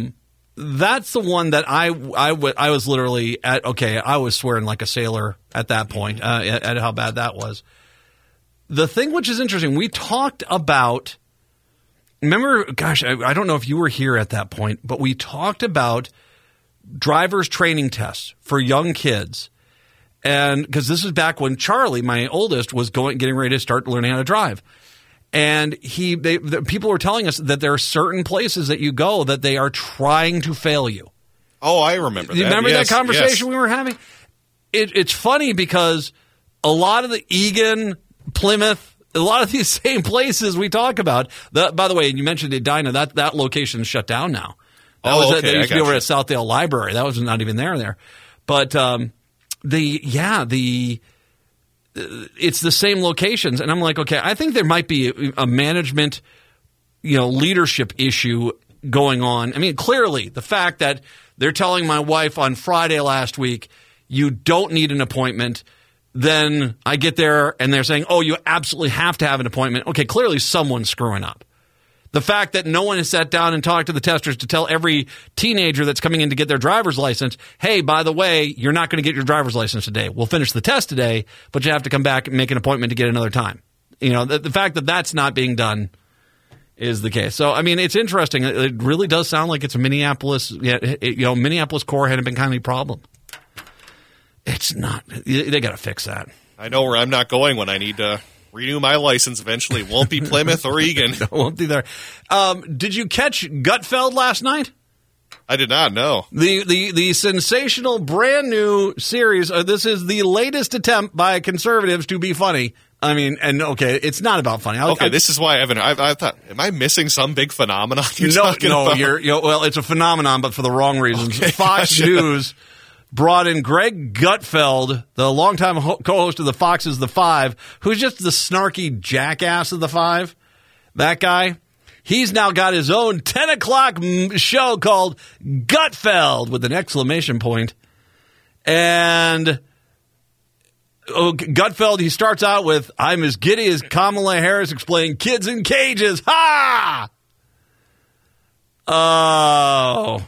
that's the one that I was literally at. Okay, I was swearing like a sailor at that point at how bad that was. The thing which is interesting, we talked about. Remember, gosh, I don't know if you were here at that point, but we talked about driver's training tests for young kids. And because this is back when Charlie, my oldest, was getting ready to start learning how to drive. And people were telling us that there are certain places that you go that they are trying to fail you. Oh, I remember that. You remember that conversation we were having? It's funny because a lot of the Eagan, Plymouth a lot of these same places we talk about. By the way, you mentioned Edina. That location is shut down now. That was okay. That used to be over at Southdale Library. That was not even there. But it's the same locations, and I'm like, okay, I think there might be a management, leadership issue going on. I mean, clearly, the fact that they're telling my wife on Friday last week, you don't need an appointment. Then I get there, and they're saying, oh, you absolutely have to have an appointment. Okay, clearly someone's screwing up. The fact that no one has sat down and talked to the testers to tell every teenager that's coming in to get their driver's license, hey, by the way, you're not going to get your driver's license today. We'll finish the test today, but you have to come back and make an appointment to get another time. The fact that that's not being done is the case. So, I mean, it's interesting. It really does sound like it's a Minneapolis, Minneapolis core Hennepin County problem. It's not. They got to fix that. I know where I'm not going when I need to renew my license eventually. Won't be Plymouth or Egan. Won't be there. Did you catch Gutfeld last night? I did not know. The sensational brand new series. This is the latest attempt by conservatives to be funny. I mean, and okay, it's not about funny. This is why I thought, am I missing some big phenomenon? Well, it's a phenomenon, but for the wrong reasons. Okay, Fox News brought in Greg Gutfeld, the longtime co-host of the Fox's The Five, who's just the snarky jackass of The Five. That guy. He's now got his own 10 o'clock show called Gutfeld with an exclamation point. And Gutfeld, he starts out with, I'm as giddy as Kamala Harris explaining kids in cages. Ha! Oh.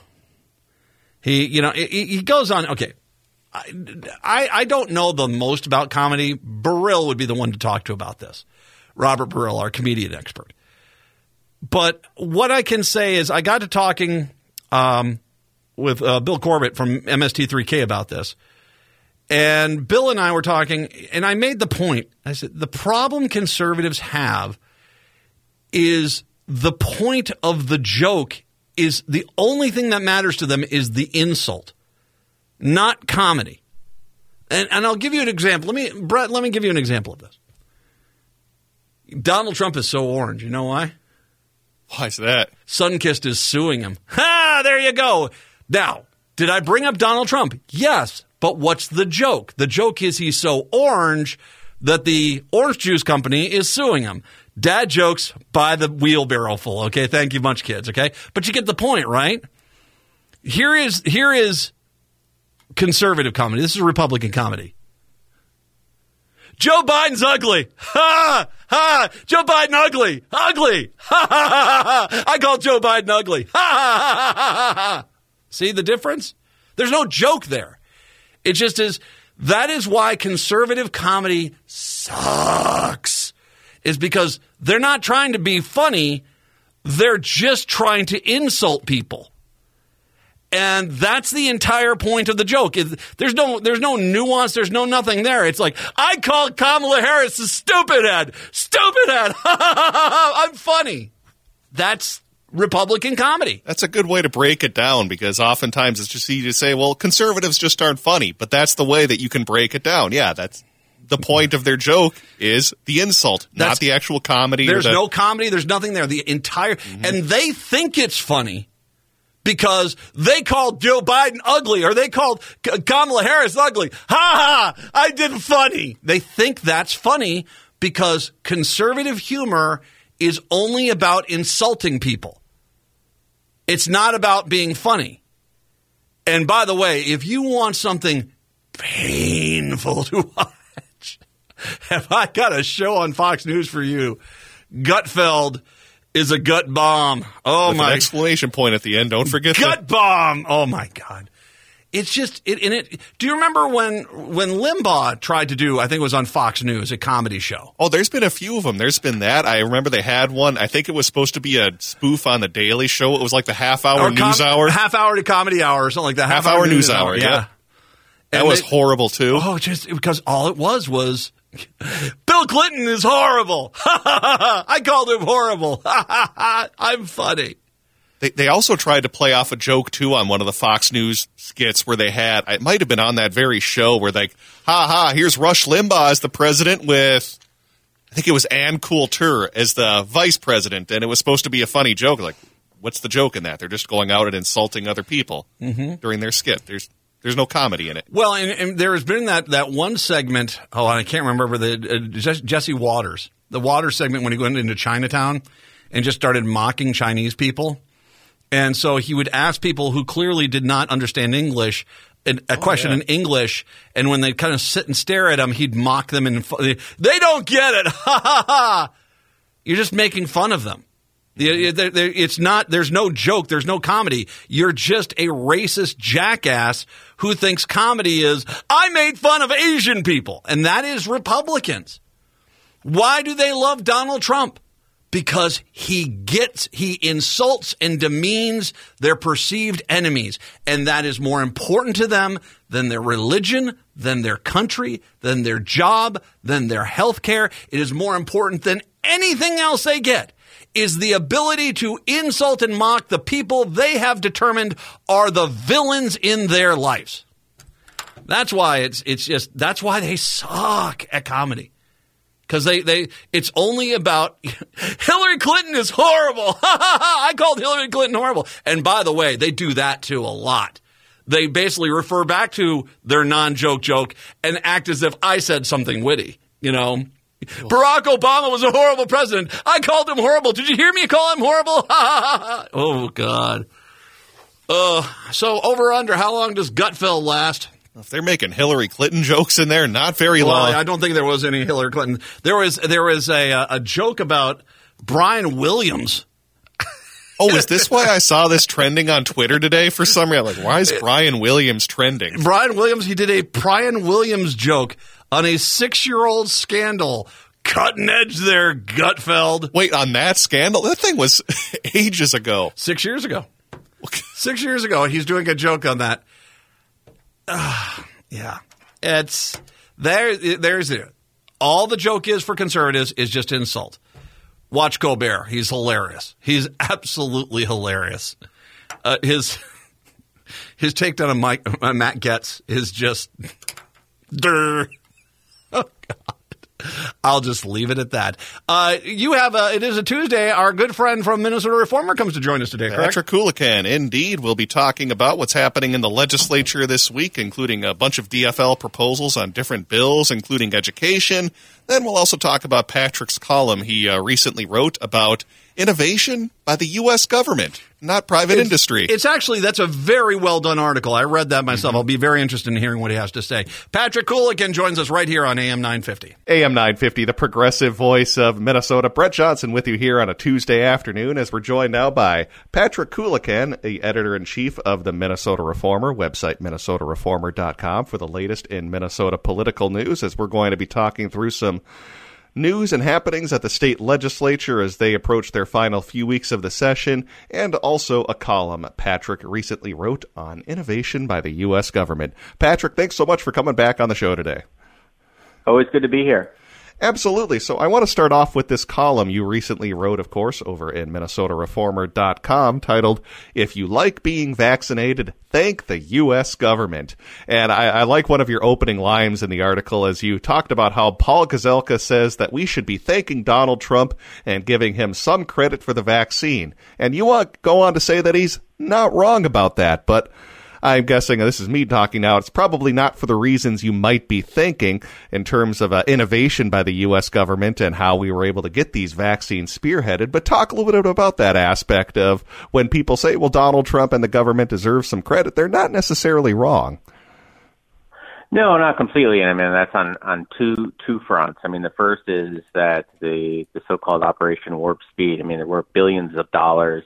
He goes on. Okay, I don't know the most about comedy. Burrill would be the one to talk to about this. Robert Burrill, our comedian expert. But what I can say is I got to talking with Bill Corbett from MST3K about this. And Bill and I were talking, and I made the point. I said, the problem conservatives have is the point of the joke is the only thing that matters to them is the insult, not comedy. And I'll give you an example. Brett, let me give you an example of this. Donald Trump is so orange. You know why? Why is that? Sunkist is suing him. Ha! There you go. Now, did I bring up Donald Trump? Yes. But what's the joke? The joke is he's so orange that the orange juice company is suing him. Dad jokes by the wheelbarrow full. Okay, thank you much, kids. Okay, but you get the point, right? Here is conservative comedy. This is Republican comedy. Joe Biden's ugly. Ha ha. Joe Biden ugly. Ugly. Ha ha ha ha. I call Joe Biden ugly. Ha ha ha ha. See the difference? There's no joke there. It just is. That is why conservative comedy sucks. Is because they're not trying to be funny. They're just trying to insult people. And that's the entire point of the joke. There's no nuance. There's no nothing there. It's like, I call Kamala Harris a stupid head. Stupid head. I'm funny. That's Republican comedy. That's a good way to break it down because oftentimes it's just easy to say, well, conservatives just aren't funny. But that's the way that you can break it down. Yeah, that's the point of their joke is the insult, not the actual comedy. There's no comedy. There's nothing there. The entire and they think it's funny because they called Joe Biden ugly or they called Kamala Harris ugly. Ha ha! I did funny. They think that's funny because conservative humor is only about insulting people. It's not about being funny. And by the way, if you want something painful to watch, have I got a show on Fox News for you? Gutfeld is a gut bomb. Oh, with my. An exclamation point at the end. Don't forget gut bomb. Oh, my God. It's just, do you remember when Limbaugh tried to do, I think it was on Fox News, a comedy show? Oh, there's been a few of them. There's been that. I remember they had one. I think it was supposed to be a spoof on The Daily Show. It was like the half-hour news hour. Half-hour to comedy hour or something like that. Half-hour news hour, yeah. That was horrible, too. Oh, just because all it was Bill Clinton is horrible. I called him horrible. I'm funny. They also tried to play off a joke, too, on one of the Fox News skits where they had, it might have been on that very show where here's Rush Limbaugh as the president with I think it was Ann Coulter as the vice president, and it was supposed to be a funny joke. Like, what's the joke in that? They're just going out and insulting other people during their skit. There's no comedy in it. Well, and there has been that one segment. Oh, I can't remember Jesse Waters, the Waters segment when he went into Chinatown and just started mocking Chinese people. And so he would ask people who clearly did not understand English a question in English, and when they'd kind of sit and stare at him, he'd mock them and they don't get it. Ha ha ha! You're just making fun of them. It's not. There's no joke. There's no comedy. You're just a racist jackass who thinks comedy is, I made fun of Asian people, and that is Republicans. Why do they love Donald Trump? Because he insults and demeans their perceived enemies, and that is more important to them than their religion, than their country, than their job, than their health care. It is more important than anything else they get, is the ability to insult and mock the people they have determined are the villains in their lives. That's why that's why they suck at comedy. Because it's only about Hillary Clinton is horrible. I called Hillary Clinton horrible. And by the way, they do that too a lot. They basically refer back to their non-joke joke and act as if I said something witty, you know. Barack Obama was a horrible president. I called him horrible. Did you hear me call him horrible? Oh, God. So over under, how long does Gutfeld last? If they're making Hillary Clinton jokes in there, not very long. I don't think there was any Hillary Clinton. There was a joke about Brian Williams. Oh, is this why I saw this trending on Twitter today for some reason? Like, why is Brian Williams trending? Brian Williams, he did a Brian Williams joke on a 6-year-old scandal. Cutting edge there, Gutfeld. Wait, on that scandal? That thing was ages ago. 6 years ago. 6 years ago, he's doing a joke on that. Yeah, it's there's it. All the joke is for conservatives is just insult. Watch Gobert. He's hilarious. He's absolutely hilarious. His takedown of Matt Gaetz is just Oh, God. I'll just leave it at that. It is a Tuesday. Our good friend from Minnesota Reformer comes to join us today, correct? Patrick Coolican, indeed. We'll be talking about what's happening in the legislature this week, including a bunch of DFL proposals on different bills, including education. Then we'll also talk about Patrick's column he recently wrote about innovation by the U.S. government, not private industry. That's a very well done article. I read that myself. I'll be very interested in hearing what he has to say. Patrick Coolican joins us right here on AM 950. AM 950, the progressive voice of Minnesota. Brett Johnson with you here on a Tuesday afternoon as we're joined now by Patrick Coolican, the editor-in-chief of the Minnesota Reformer, website minnesotareformer.com for the latest in Minnesota political news, as we're going to be talking through some news and happenings at the state legislature as they approach their final few weeks of the session, and also a column Patrick recently wrote on innovation by the U.S. government. Patrick, thanks so much for coming back on the show today. Always good to be here. Absolutely. So I want to start off with this column you recently wrote, of course, over in minnesotareformer.com, titled, If You Like Being Vaccinated, Thank the U.S. Government. And I like one of your opening lines in the article as you talked about how Paul Gazelka says that we should be thanking Donald Trump and giving him some credit for the vaccine. And you go on to say that he's not wrong about that, but I'm guessing, this is me talking now, it's probably not for the reasons you might be thinking in terms of innovation by the U.S. government and how we were able to get these vaccines spearheaded. But talk a little bit about that aspect of when people say, well, Donald Trump and the government deserve some credit, they're not necessarily wrong. No, not completely. And I mean, that's on two fronts. I mean, the first is that the so-called Operation Warp Speed, I mean, there were billions of dollars,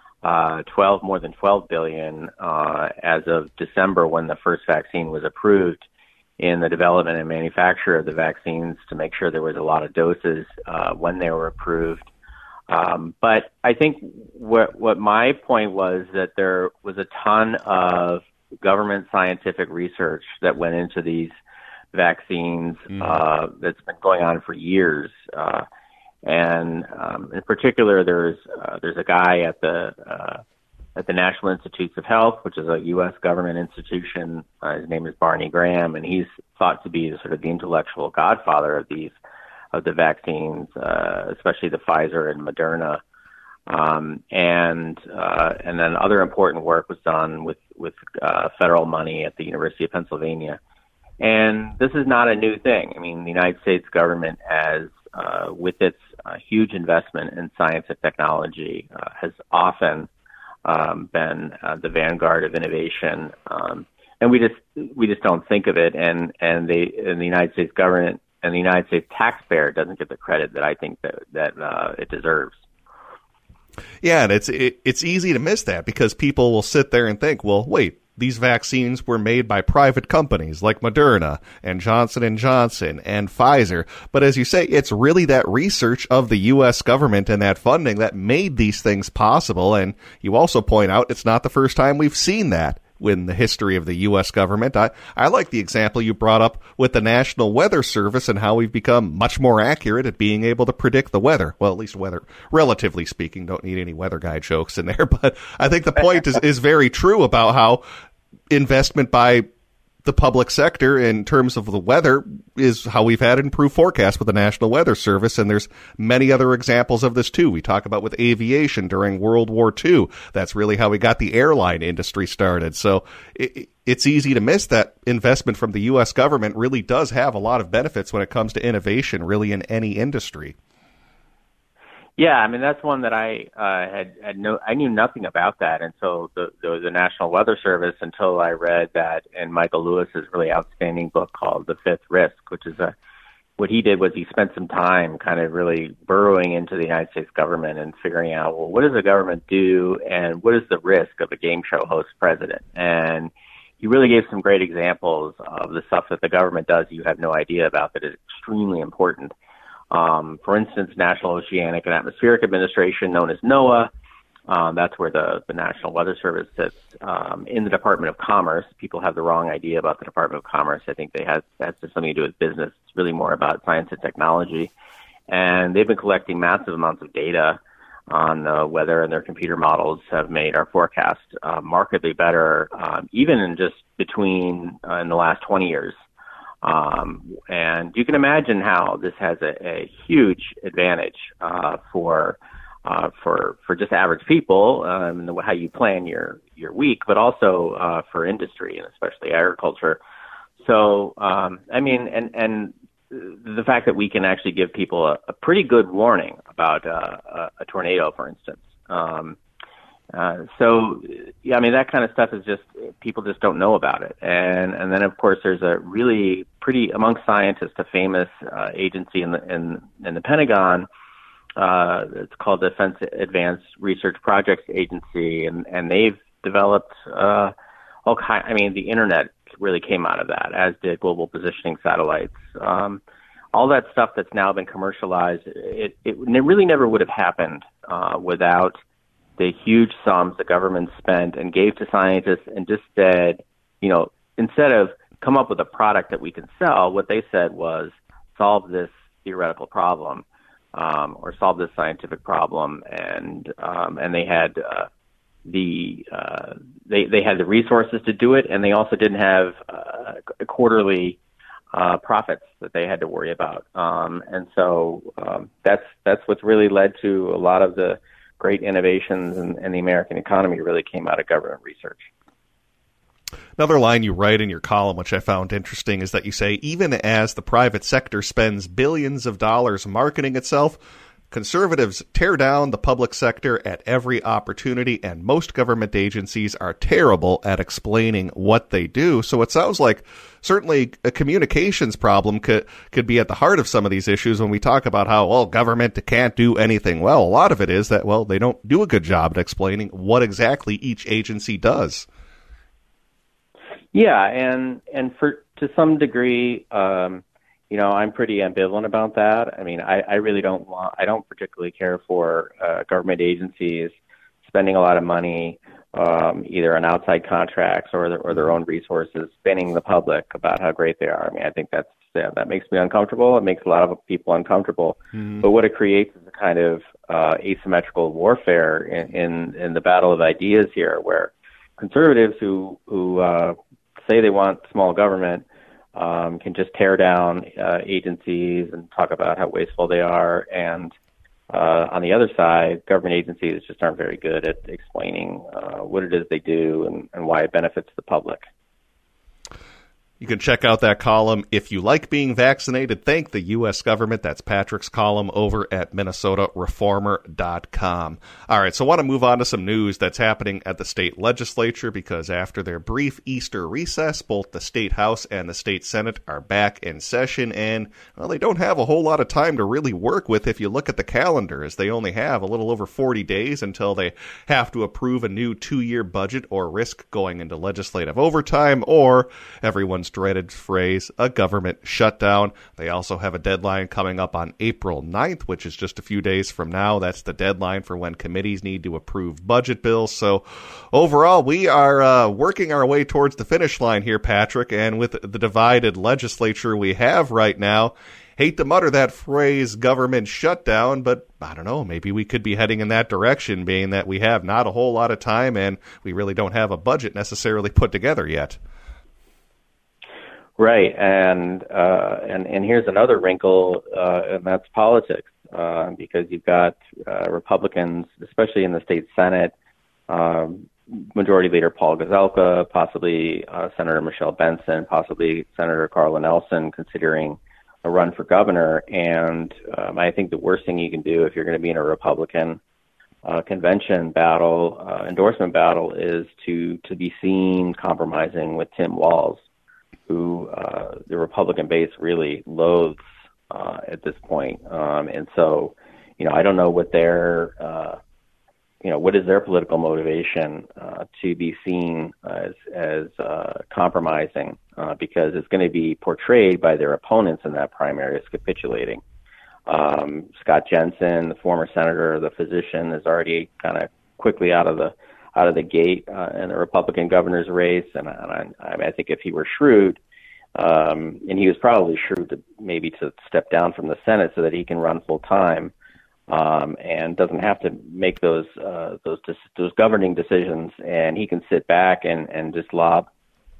more than 12 billion as of December when the first vaccine was approved in the development and manufacture of the vaccines to make sure there was a lot of doses when they were approved. But I think what my point was that there was a ton of government scientific research that went into these vaccines that's been going on for years. And in particular, there's a guy at the National Institutes of Health, which is a U.S. government institution. His name is Barney Graham, and he's thought to be sort of the intellectual godfather of these the vaccines, especially the Pfizer and Moderna. And then other important work was done with federal money at the University of Pennsylvania. And this is not a new thing. I mean, the United States government, with its huge investment in science and technology, has often been the vanguard of innovation. And we just don't think of it. And the United States government and the United States taxpayer doesn't get the credit that I think that it deserves. Yeah, and it's easy to miss that because people will sit there and think, well, wait, these vaccines were made by private companies like Moderna and Johnson & Johnson and Pfizer. But as you say, it's really that research of the U.S. government and that funding that made these things possible. And you also point out it's not the first time we've seen that in the history of the U.S. government. I like the example you brought up with the National Weather Service and how we've become much more accurate at being able to predict the weather. Well, at least weather, relatively speaking. Don't need any weather guy jokes in there. But I think the point is very true about how investment by the public sector in terms of the weather is how we've had improved forecasts with the National Weather Service, and there's many other examples of this too. We talk about with aviation during World War II. That's really how we got the airline industry started. So it's easy to miss that investment from the U.S. government really does have a lot of benefits when it comes to innovation, really in any industry. Yeah, I mean that's one that I knew nothing about that until the National Weather Service, until I read that in Michael Lewis's really outstanding book called The Fifth Risk, which is what he did was he spent some time kind of really burrowing into the United States government and figuring out, well, what does the government do and what is the risk of a game show host president? And he really gave some great examples of the stuff that the government does you have no idea about that is extremely important. For instance, National Oceanic and Atmospheric Administration, known as NOAA, that's where the National Weather Service sits, in the Department of Commerce. People have the wrong idea about the Department of Commerce. I think that's something to do with business. It's really more about science and technology. And they've been collecting massive amounts of data on the weather, and their computer models have made our forecast markedly better, even in just between in the last 20 years. And you can imagine how this has a huge advantage for just average people, how you plan your week, but also for industry and especially agriculture. So, I mean, and the fact that we can actually give people a pretty good warning about a tornado, for instance. So, yeah, I mean, that kind of stuff is just, people just don't know about it. And then, of course, there's a really pretty, amongst scientists, a famous agency in the Pentagon. It's called the Defense Advanced Research Projects Agency, and they've developed all kind. I mean, the internet really came out of that, as did global positioning satellites. All that stuff that's now been commercialized, it really never would have happened without the huge sums the government spent and gave to scientists and just said, you know, instead of come up with a product that we can sell, what they said was solve this theoretical problem or solve this scientific problem. And they had they had the resources to do it, and they also didn't have quarterly profits that they had to worry about. And so that's what's really led to a lot of the great innovations in the American economy really came out of government research. Another line you write in your column, which I found interesting, is that you say, even as the private sector spends billions of dollars marketing itself, conservatives tear down the public sector at every opportunity, and most government agencies are terrible at explaining what they do. So it sounds like certainly a communications problem could be at the heart of some of these issues when we talk about how, well, government can't do anything well. A lot of it is that, well, they don't do a good job at explaining what exactly each agency does. Yeah, and to some degree, you know, I'm pretty ambivalent about that. I mean, I really don't particularly care for government agencies spending a lot of money, either on outside contracts or their own resources, spinning the public about how great they are. I mean, I think that makes me uncomfortable. It makes a lot of people uncomfortable. But what it creates is a kind of asymmetrical warfare in the battle of ideas here, where conservatives who say they want small government can just tear down agencies and talk about how wasteful they are. And on the other side, government agencies just aren't very good at explaining what it is they do and why it benefits the public. You can check out that column, If You Like Being Vaccinated, Thank the U.S. Government. That's Patrick's column over at MinnesotaReformer.com. All right, so I want to move on to some news that's happening at the state legislature, because after their brief Easter recess, both the state House and the state Senate are back in session, and well, they don't have a whole lot of time to really work with if you look at the calendar, as they only have a little over 40 days until they have to approve a new 2-year budget or risk going into legislative overtime, or everyone's dreaded phrase, a government shutdown. They also have a deadline coming up on April 9th, which is just a few days from now. That's the deadline for when committees need to approve budget bills. So overall, we are working our way towards the finish line here, Patrick, and with the divided legislature we have right now, hate to mutter that phrase, government shutdown, but I don't know, maybe we could be heading in that direction, being that we have not a whole lot of time and we really don't have a budget necessarily put together yet. Right, and here's another wrinkle, and that's politics, because you've got Republicans, especially in the state Senate, Majority Leader Paul Gazelka, possibly Senator Michelle Benson, possibly Senator Carla Nelson, considering a run for governor. And I think the worst thing you can do if you're going to be in a Republican convention battle, endorsement battle, is to be seen compromising with Tim Walz, who the Republican base really loathes at this point. And so, I don't know what what is their political motivation to be seen as compromising, because it's going to be portrayed by their opponents in that primary as capitulating. Scott Jensen, the former senator, the physician, is already kind of quickly out of the gate in the Republican governor's race, and I think if he were shrewd, and he was probably shrewd to step down from the Senate so that he can run full time, and doesn't have to make those governing decisions, and he can sit back and just lob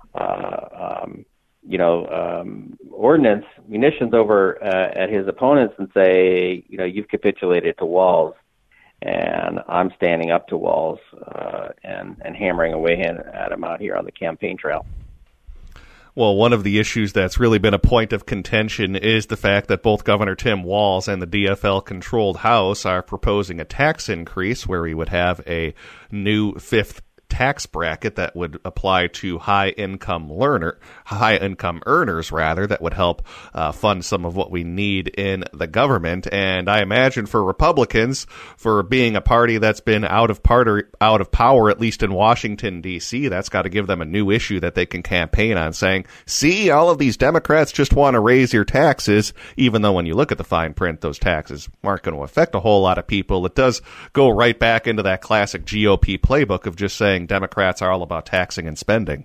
munitions over at his opponents and say, you've capitulated to Walz, and I'm standing up to Walz and hammering away at him out here on the campaign trail. Well, one of the issues that's really been a point of contention is the fact that both Governor Tim Walz and the DFL-controlled House are proposing a tax increase where we would have a new fifth tax bracket that would apply to high-income earners, that would help fund some of what we need in the government. And I imagine for Republicans, for being a party that's been out of power, at least in Washington, D.C., that's got to give them a new issue that they can campaign on, saying, see, all of these Democrats just want to raise your taxes, even though when you look at the fine print, those taxes aren't going to affect a whole lot of people. It does go right back into that classic GOP playbook of just saying Democrats are all about taxing and spending.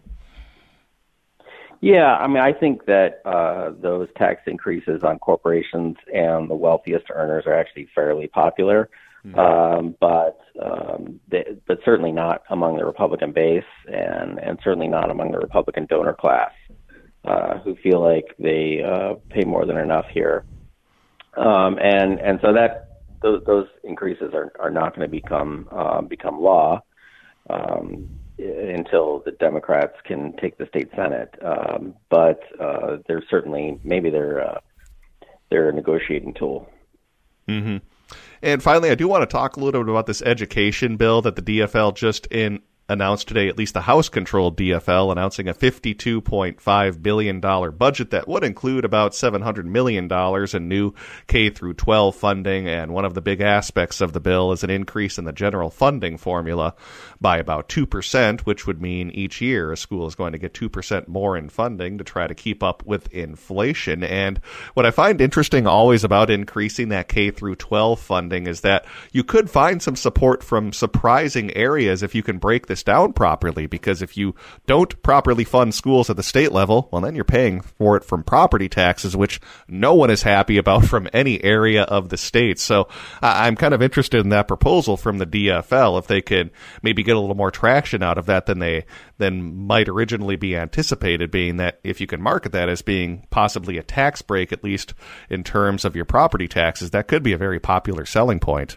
Yeah, I think that those tax increases on corporations and the wealthiest earners are actually fairly popular, but certainly not among the Republican base, and certainly not among the Republican donor class, who feel like they pay more than enough here, and so that those increases are not going to become law until the Democrats can take the state Senate. But they're certainly, maybe they're a negotiating tool. Mm-hmm. And finally, I do want to talk a little bit about this education bill that the DFL just announced today, at least the House-controlled DFL, announcing a $52.5 billion budget that would include about $700 million in new K-12 funding. And one of the big aspects of the bill is an increase in the general funding formula by about 2%, which would mean each year a school is going to get 2% more in funding to try to keep up with inflation. And what I find interesting always about increasing that K-12 funding is that you could find some support from surprising areas if you can break this this down properly, because if you don't properly fund schools at the state level, well, then you're paying for it from property taxes, which no one is happy about from any area of the state. So I'm kind of interested in that proposal from the DFL, if they could maybe get a little more traction out of that than might originally be anticipated, being that if you can market that as being possibly a tax break, at least in terms of your property taxes, that could be a very popular selling point.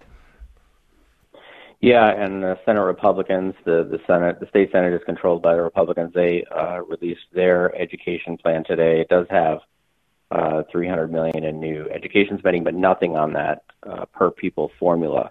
Yeah, and the Senate Republicans, the state Senate is controlled by the Republicans. They released their education plan today. It does have $300 million in new education spending, but nothing on that per pupil formula.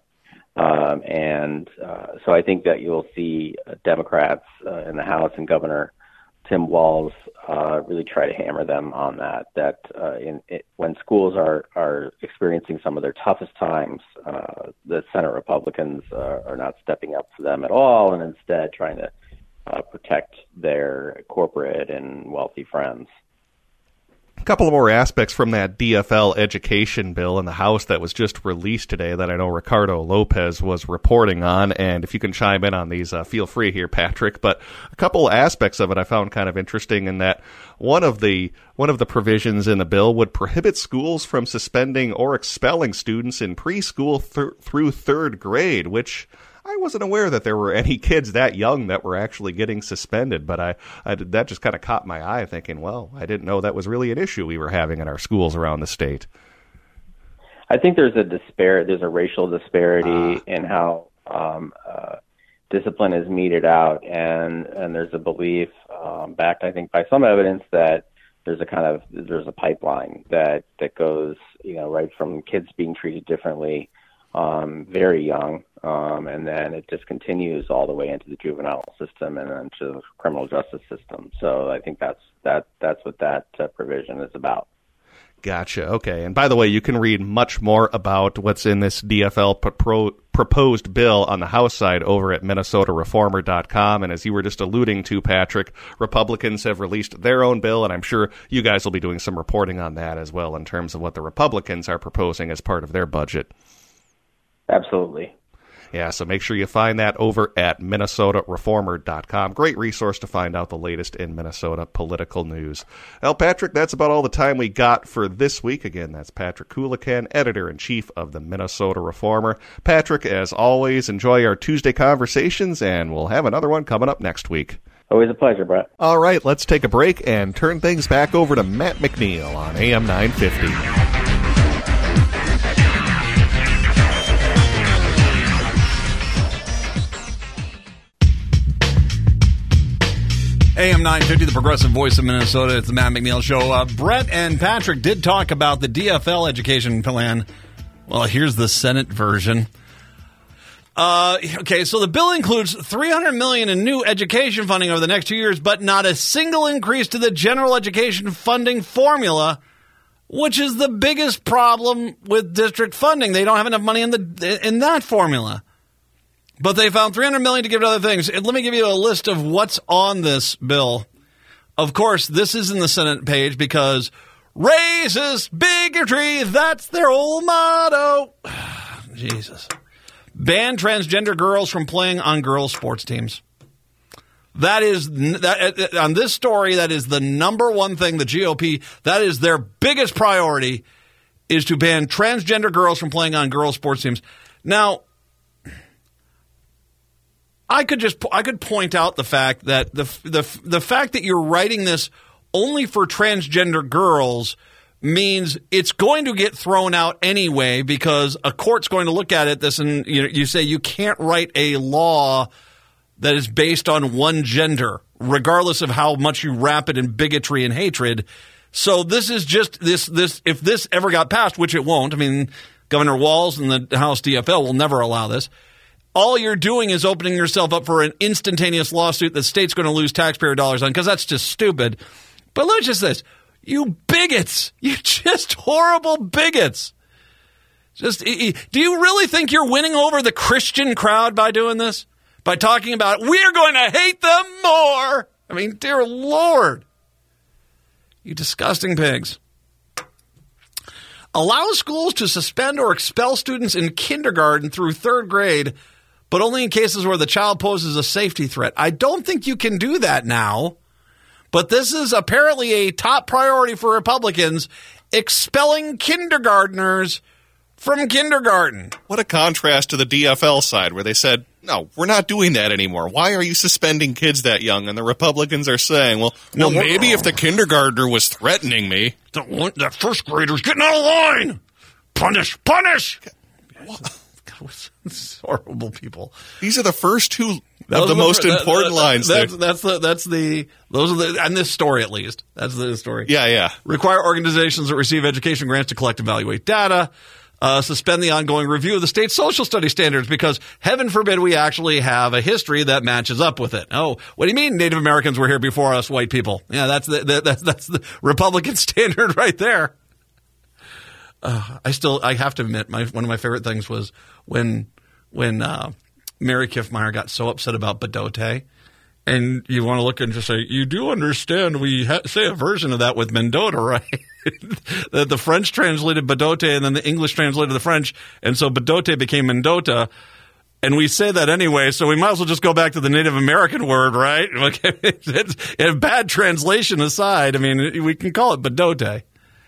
So I think that you'll see Democrats in the House and Governor Tim Walz really try to hammer them on that. When schools are experiencing some of their toughest times, the Senate Republicans are not stepping up for them at all, and instead trying to protect their corporate and wealthy friends. A couple of more aspects from that DFL education bill in the House that was just released today that I know Ricardo Lopez was reporting on, and if you can chime in on these, feel free here, Patrick. But a couple aspects of it I found kind of interesting, in that one of the provisions in the bill would prohibit schools from suspending or expelling students in preschool through third grade, which I wasn't aware that there were any kids that young that were actually getting suspended, but that just kind of caught my eye, thinking, well, I didn't know that was really an issue we were having in our schools around the state. I think there's a racial disparity in how discipline is meted out, and there's a belief, backed I think by some evidence, that there's a pipeline that goes, right from kids being treated differently very young, and then it just continues all the way into the juvenile system and then to the criminal justice system. So I think that's what that provision is about. Gotcha. Okay. And by the way, you can read much more about what's in this DFL proposed bill on the House side over at MinnesotaReformer.com. And as you were just alluding to, Patrick, Republicans have released their own bill, and I'm sure you guys will be doing some reporting on that as well in terms of what the Republicans are proposing as part of their budget. Absolutely. Yeah, so make sure you find that over at MinnesotaReformer.com. Great resource to find out the latest in Minnesota political news. Well, Patrick, that's about all the time we got for this week. Again, that's Patrick Coolican, Editor-in-Chief of the Minnesota Reformer. Patrick, as always, enjoy our Tuesday conversations, and we'll have another one coming up next week. Always a pleasure, Brett. All right, let's take a break and turn things back over to Matt McNeil on AM 950. AM 950, the progressive voice of Minnesota. It's the Matt McNeil Show. Brett and Patrick did talk about the DFL education plan. Well, here's the Senate version. Okay, so the bill includes $300 million in new education funding over the next 2 years, but not a single increase to the general education funding formula, which is the biggest problem with district funding. They don't have enough money in that formula. But they found $300 million to give to other things. And let me give you a list of what's on this bill. Of course, this is in the Senate page because racist bigotry, that's their whole motto. Jesus. Ban transgender girls from playing on girls' sports teams. That on this story, that is the number one thing the GOP, that is their biggest priority, is to ban transgender girls from playing on girls' sports teams. Now, I could point out the fact that the fact that you're writing this only for transgender girls means it's going to get thrown out anyway, because a court's going to look at it and you say you can't write a law that is based on one gender, regardless of how much you wrap it in bigotry and hatred. So this is just this if this ever got passed, which it won't. I mean, Governor Walz and the House DFL will never allow this. All you're doing is opening yourself up for an instantaneous lawsuit the state's going to lose taxpayer dollars on, because that's just stupid. But let's just say this. You bigots. You just horrible bigots. Do you really think you're winning over the Christian crowd by doing this? By talking about, we're going to hate them more? I mean, dear Lord. You disgusting pigs. Allow schools to suspend or expel students in kindergarten through third grade, but only in cases where the child poses a safety threat. I don't think you can do that now, but this is apparently a top priority for Republicans, expelling kindergartners from kindergarten. What a contrast to the DFL side where they said, no, we're not doing that anymore. Why are you suspending kids that young? And the Republicans are saying, well, maybe if the kindergartner was threatening me. That first grader's getting out of line. Punish. It's horrible people. These are the first two of the most important lines. And this story at least. That's the story. Yeah. Require organizations that receive education grants to collect and evaluate data. Suspend the ongoing review of the state social study standards because, heaven forbid, we actually have a history that matches up with it. Oh, what do you mean Native Americans were here before us white people? Yeah, that's the Republican standard right there. I have to admit, one of my favorite things was when Mary Kiffmeyer got so upset about Bdote. And you want to look and just say, you do understand we say a version of that with Mendota, right? That the French translated Bdote and then the English translated the French. And so Bdote became Mendota. And we say that anyway, so we might as well just go back to the Native American word, right? If bad translation aside, I mean, we can call it Bdote.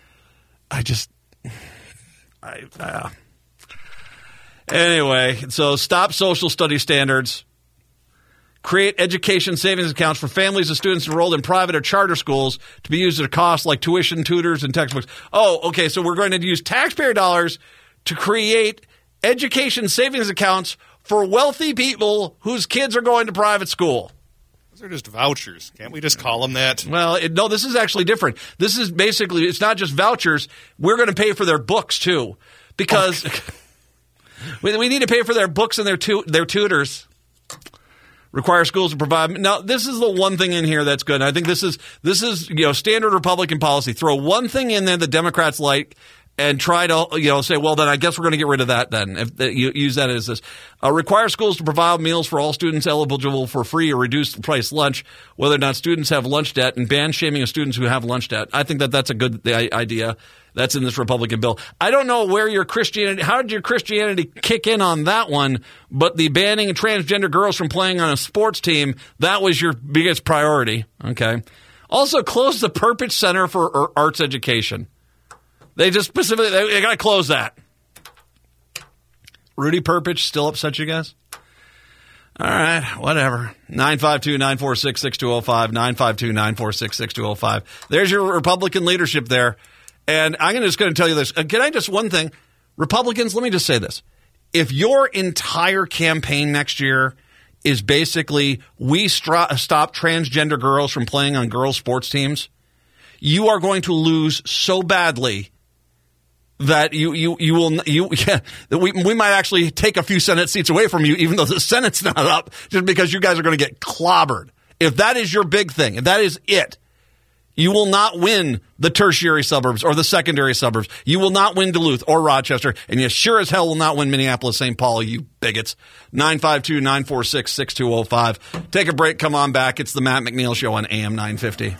Anyway, so stop social study standards. Create education savings accounts for families of students enrolled in private or charter schools to be used at a cost like tuition, tutors, and textbooks. Oh, okay, so we're going to use taxpayer dollars to create education savings accounts for wealthy people whose kids are going to private school. Those are just vouchers. Can't we just call them that? Well, no, this is actually different. This is basically, it's not just vouchers. We're going to pay for their books, too, because we need to pay for their books and their tutors. Require schools to provide. Now, this is the one thing in here that's good. I think this is standard Republican policy. Throw one thing in there the Democrats like, and try to say, well, then I guess we're going to get rid of that. Then if you use that as this, require schools to provide meals for all students eligible for free or reduced price lunch, whether or not students have lunch debt, and ban shaming of students who have lunch debt. I think that's a good idea. That's in this Republican bill. I don't know how did your Christianity kick in on that one, but the banning of transgender girls from playing on a sports team, that was your biggest priority. Okay. Also, close the Perpich Center for Arts Education. They just specifically, they got to close that. Rudy Perpich still upset you guys? All right, whatever. 952-946-6205, 952-946-6205. There's your Republican leadership there. And I'm just going to tell you this. Can I just one thing? Republicans, let me just say this. If your entire campaign next year is basically we stop transgender girls from playing on girls' sports teams, you are going to lose so badly that we might actually take a few Senate seats away from you, even though the Senate's not up, just because you guys are going to get clobbered. If that is your big thing, if that is it, you will not win the tertiary suburbs or the secondary suburbs. You will not win Duluth or Rochester, and you sure as hell will not win Minneapolis, St. Paul, you bigots. 952-946-6205. Take a break. Come on back. It's the Matt McNeil Show on AM 950.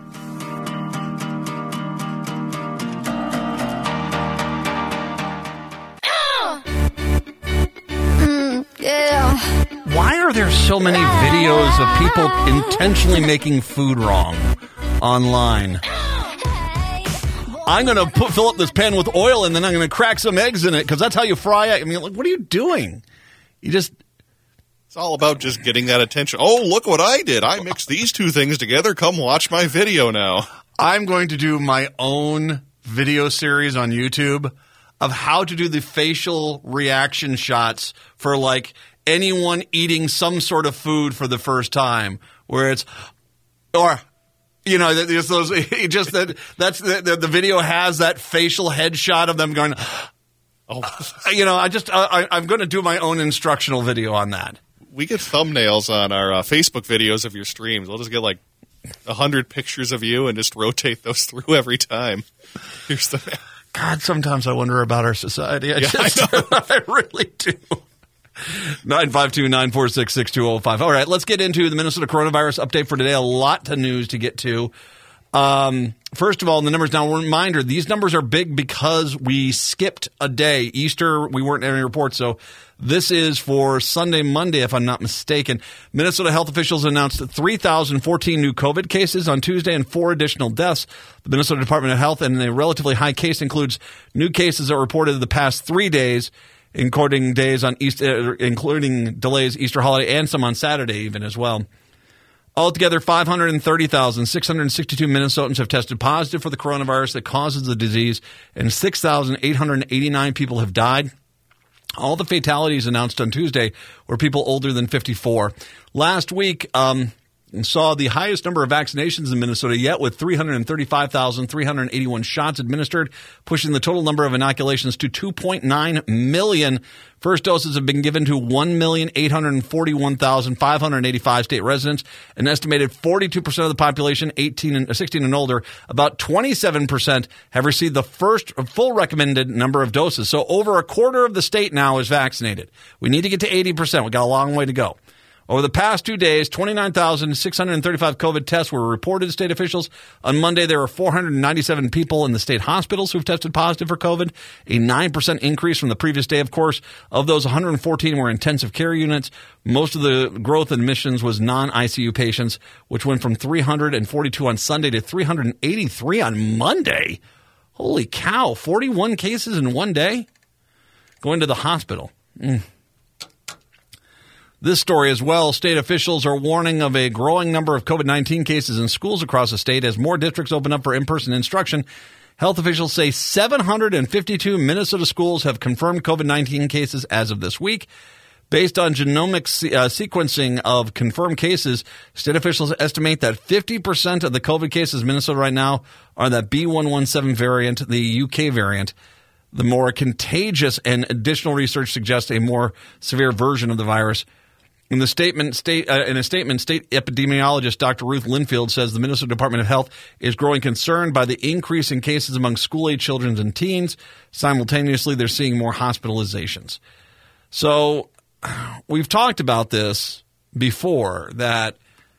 Why are there so many videos of people intentionally making food wrong online? I'm going to fill up this pan with oil and then I'm going to crack some eggs in it because that's how you fry it. I mean, what are you doing? It's all about just getting that attention. Oh, look what I did. I mixed these two things together. Come watch my video now. I'm going to do my own video series on YouTube of how to do the facial reaction shots for like anyone eating some sort of food for the first time, where it's, or, there's those, just that's the video has that facial headshot of them going, oh, I'm going to do my own instructional video on that. We get thumbnails on our Facebook videos of your streams. We'll just get like 100 pictures of you and just rotate those through every time. Here's the God, sometimes I wonder about our society. I really do. 952-946-6205. All right, let's get into the Minnesota coronavirus update for today. A lot of news to get to. First of all, the numbers now, a reminder, these numbers are big because we skipped a day. Easter, we weren't in any reports, so this is for Sunday, Monday, if I'm not mistaken. Minnesota health officials announced 3,014 new COVID cases on Tuesday and 4 additional deaths. The Minnesota Department of Health and a relatively high case includes new cases that were reported in the past 3 days, including days on including delays Easter holiday and some on Saturday even as well. Altogether, 530,662 Minnesotans have tested positive for the coronavirus that causes the disease, and 6,889 people have died. All the fatalities announced on Tuesday were people older than 54. Last week, saw the highest number of vaccinations in Minnesota yet, with 335,381 shots administered, pushing the total number of inoculations to 2.9 million. First doses have been given to 1,841,585 state residents. An estimated 42% of the population, 16 and older, about 27% have received the first full recommended number of doses. So over a quarter of the state now is vaccinated. We need to get to 80%. We've got a long way to go. Over the past 2 days, 29,635 COVID tests were reported to state officials. On Monday, there were 497 people in the state hospitals who've tested positive for COVID, a 9% increase from the previous day. Of course, of those, 114 were intensive care units. Most of the growth in admissions was non-ICU patients, which went from 342 on Sunday to 383 on Monday. Holy cow, 41 cases in one day? Going to the hospital. This story as well, state officials are warning of a growing number of COVID-19 cases in schools across the state as more districts open up for in-person instruction. Health officials say 752 Minnesota schools have confirmed COVID-19 cases as of this week. Based on genomic sequencing of confirmed cases, state officials estimate that 50% of the COVID cases in Minnesota right now are that B117 variant, the UK variant. The more contagious, and additional research suggests a more severe version of the virus. In a statement, state epidemiologist Dr. Ruth Linfield says the Minnesota Department of Health is growing concerned by the increase in cases among school-age children and teens. Simultaneously, they're seeing more hospitalizations. So we've talked about this before, that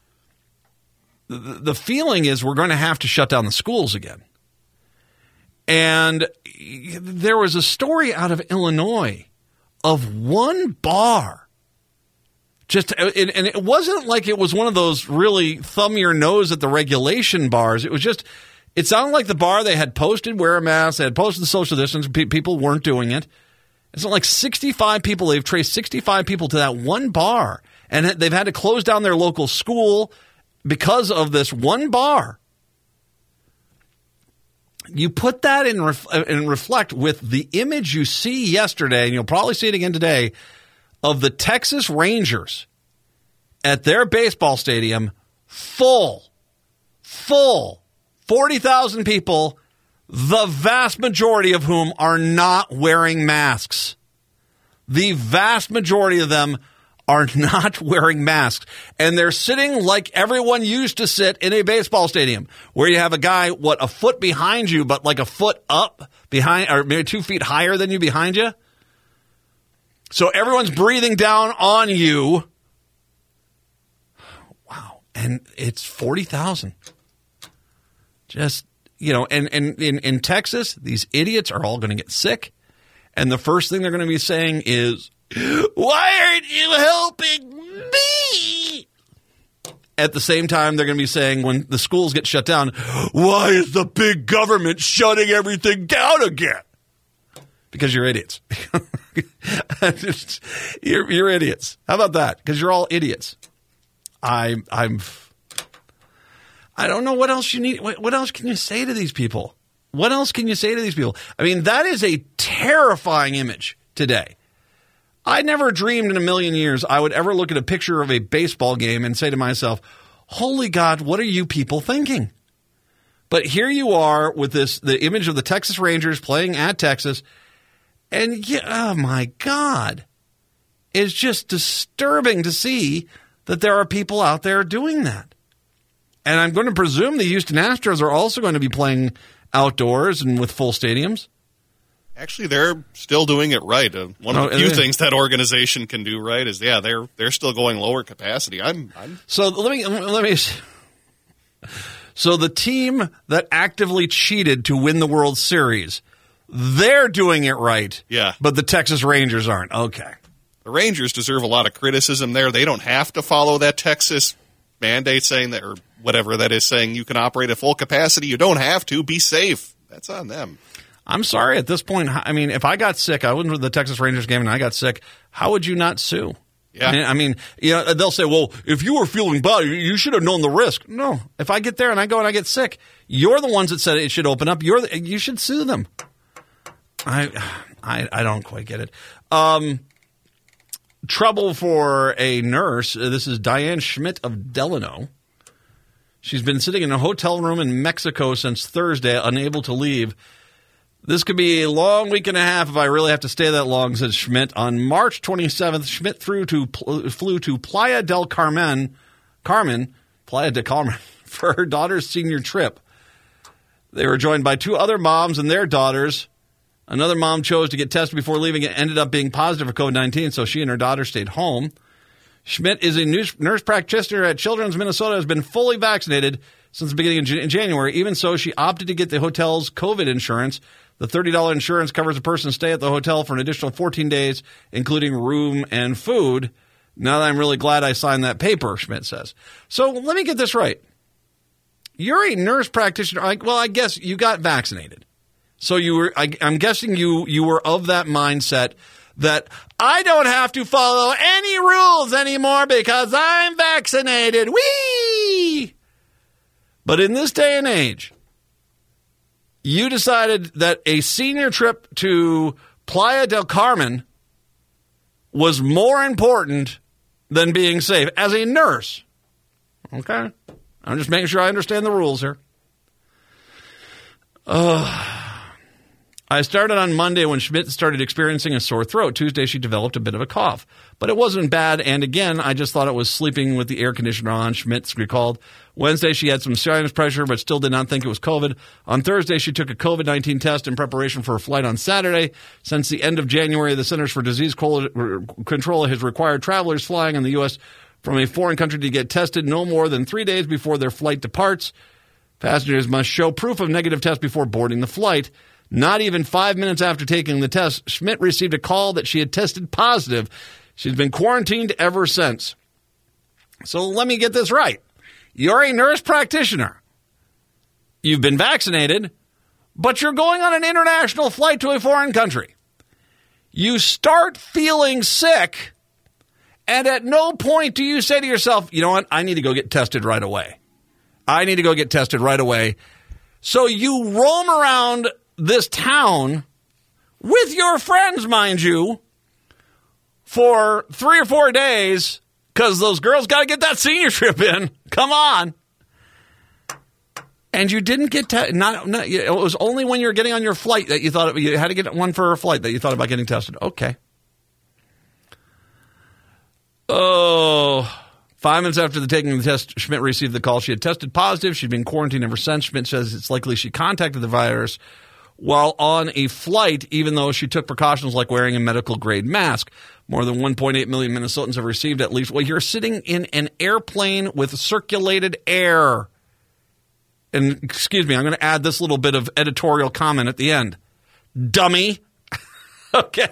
the feeling is we're going to have to shut down the schools again. And there was a story out of Illinois of one bar. And it wasn't like it was one of those really thumb your nose at the regulation bars. It was just, it sounded like the bar, they had posted wear a mask, they had posted the social distance, people weren't doing it. It's not like 65 people, they've traced 65 people to that one bar, and they've had to close down their local school because of this one bar. You put that in and reflect with the image you see yesterday, and you'll probably see it again today, of the Texas Rangers at their baseball stadium, full, 40,000 people, the vast majority of whom are not wearing masks. The vast majority of them are not wearing masks. And they're sitting like everyone used to sit in a baseball stadium, where you have a guy, a foot behind you, but like a foot up behind, or maybe 2 feet higher than you behind you. So everyone's breathing down on you. Wow. And it's 40,000. Just, and in Texas, these idiots are all going to get sick. And the first thing they're going to be saying is, why aren't you helping me? At the same time, they're going to be saying, when the schools get shut down, why is the big government shutting everything down again? Because you're idiots. You're idiots. How about that? Because you're all idiots. I don't know what else you need. What else can you say to these people? What else can you say to these people? I mean, that is a terrifying image today. I never dreamed in a million years I would ever look at a picture of a baseball game and say to myself, holy God, what are you people thinking? But here you are with the image of the Texas Rangers playing at Texas. And oh my God, it's just disturbing to see that there are people out there doing that. And I'm going to presume the Houston Astros are also going to be playing outdoors and with full stadiums. Actually, they're still doing it right. One of the few things that organization can do right is, they're still going lower capacity. So So the team that actively cheated to win the World Series, they're doing it right. Yeah. But the Texas Rangers aren't. Okay. The Rangers deserve a lot of criticism there. They don't have to follow that Texas mandate saying that, or whatever that is, saying you can operate at full capacity. You don't have to. Be safe. That's on them. I'm sorry at this point. I mean, if I got sick, I went to the Texas Rangers game and I got sick, how would you not sue? Yeah. I mean, you know, they'll say, well, if you were feeling bad, you should have known the risk. No. If I get there and I go and I get sick, you're the ones that said it should open up. You should sue them. I don't quite get it. Trouble for a nurse. This is Diane Schmidt of Delano. She's been sitting in a hotel room in Mexico since Thursday, unable to leave. This could be a long week and a half if I really have to stay that long, said Schmidt. On March 27th, Schmidt flew to Playa del Carmen, for her daughter's senior trip. They were joined by two other moms and their daughters. Another mom chose to get tested before leaving and ended up being positive for COVID-19, so she and her daughter stayed home. Schmidt is a nurse practitioner at Children's Minnesota, has been fully vaccinated since the beginning of January. Even so, she opted to get the hotel's COVID insurance. The $30 insurance covers a person's stay at the hotel for an additional 14 days, including room and food. Now that I'm really glad I signed that paper, Schmidt says. So let me get this right. You're a nurse practitioner. Well, I guess you got vaccinated. So you were. I'm guessing you were of that mindset that I don't have to follow any rules anymore because I'm vaccinated. Whee! But in this day and age, you decided that a senior trip to Playa del Carmen was more important than being safe as a nurse. Okay? I'm just making sure I understand the rules here. I started on Monday when Schmidt started experiencing a sore throat. Tuesday, she developed a bit of a cough. But it wasn't bad, and again, I just thought it was sleeping with the air conditioner on, Schmidt recalled. Wednesday, she had some sinus pressure, but still did not think it was COVID. On Thursday, she took a COVID-19 test in preparation for a flight on Saturday. Since the end of January, the Centers for Disease Control has required travelers flying in the U.S. from a foreign country to get tested no more than 3 days before their flight departs. Passengers must show proof of negative test before boarding the flight. Not even 5 minutes after taking the test, Schmidt received a call that she had tested positive. She's been quarantined ever since. So let me get this right. You're a nurse practitioner. You've been vaccinated, but you're going on an international flight to a foreign country. You start feeling sick, and at no point do you say to yourself, you know what, I need to go get tested right away. I need to go get tested right away. So you roam around this town with your friends, mind you, for 3 or 4 days because those girls got to get that senior trip in. Come on. And you didn't get tested. It was only when you were getting on your flight that you thought you had to get one for a flight that you thought about getting tested. Okay. Oh. 5 minutes after taking the test, Schmidt received the call. She had tested positive. She'd been quarantined ever since. Schmidt says it's likely she contacted the virus while on a flight, even though she took precautions like wearing a medical-grade mask. More than 1.8 million Minnesotans have received at least. Well, you're sitting in an airplane with circulated air. And, excuse me, I'm going to add this little bit of editorial comment at the end. Dummy. Okay.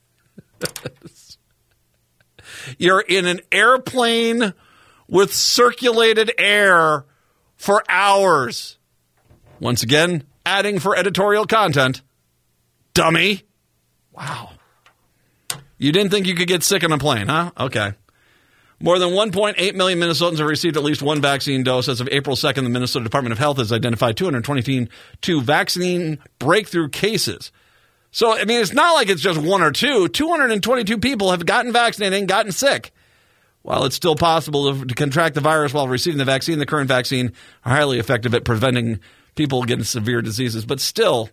You're in an airplane with circulated air for hours. Once again, adding for editorial content. Dummy. Wow. You didn't think you could get sick on a plane, huh? Okay. More than 1.8 million Minnesotans have received at least one vaccine dose. As of April 2nd, the Minnesota Department of Health has identified 222 vaccine breakthrough cases. So, I mean, it's not like it's just one or two. 222 people have gotten vaccinated and gotten sick. While it's still possible to contract the virus while receiving the vaccine, the current vaccine are highly effective at preventing people getting severe diseases. But still,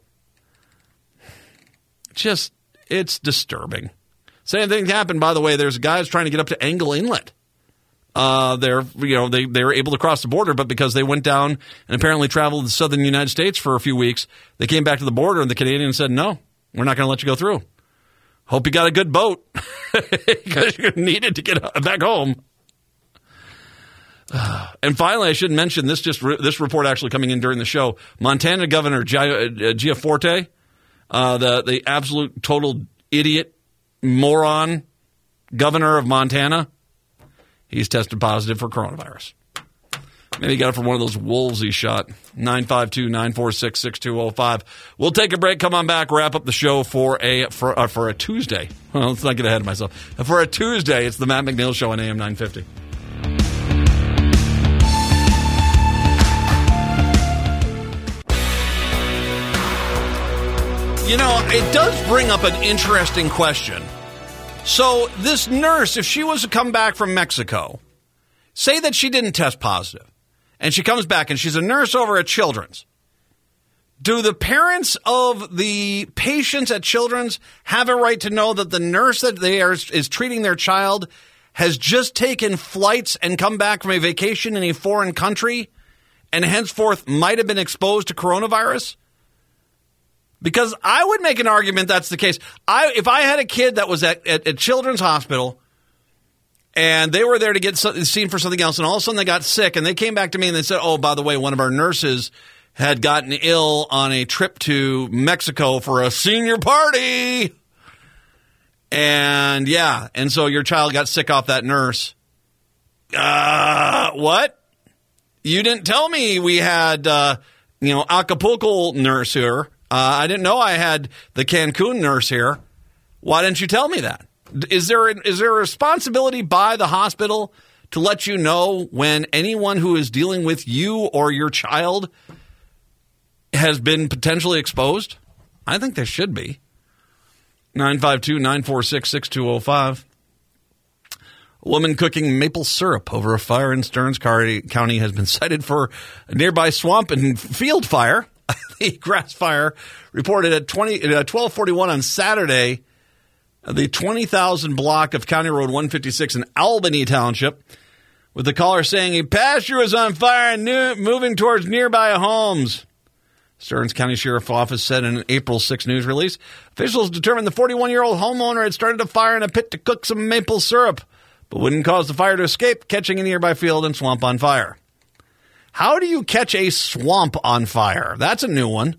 it's disturbing. Same thing happened, by the way. There's guys trying to get up to Angle Inlet. They were able to cross the border, but because they went down and apparently traveled the southern United States for a few weeks, they came back to the border and the Canadians said, no, we're not going to let you go through. Hope you got a good boat because you're needed to get back home. And finally, I should mention this. This report actually coming in during the show. Montana Governor Gianforte, the absolute total idiot, moron governor of Montana, he's tested positive for coronavirus. Maybe he got it from one of those wolves he shot. 952-946-6205. We'll take a break. Come on back. Wrap up the show for a Tuesday. Well, let's not get ahead of myself. For a Tuesday, it's the Matt McNeil Show on AM 950. You know, it does bring up an interesting question. So this nurse, if she was to come back from Mexico, say that she didn't test positive, and she comes back and she's a nurse over at Children's, do the parents of the patients at Children's have a right to know that the nurse that is treating their child has just taken flights and come back from a vacation in a foreign country and henceforth might have been exposed to coronavirus? Because I would make an argument that's the case. If I had a kid that was at Children's Hospital and they were there to get seen for something else, and all of a sudden they got sick, and they came back to me and they said, oh, by the way, one of our nurses had gotten ill on a trip to Mexico for a senior party. And so your child got sick off that nurse. What? You didn't tell me we had, Acapulco nurse here. I didn't know I had the Cancun nurse here. Why didn't you tell me that? Is there a responsibility by the hospital to let you know when anyone who is dealing with you or your child has been potentially exposed? I think there should be. 952-946-6205. A woman cooking maple syrup over a fire in Stearns County has been cited for a nearby swamp and field fire. The grass fire reported at 12:41 on Saturday, the 20,000 block of County Road 156 in Albany Township, with the caller saying a pasture was on fire and moving towards nearby homes. Stearns County Sheriff's Office said in an April 6 news release, officials determined the 41-year-old homeowner had started a fire in a pit to cook some maple syrup, but wouldn't cause the fire to escape, catching a nearby field and swamp on fire. How do you catch a swamp on fire? That's a new one.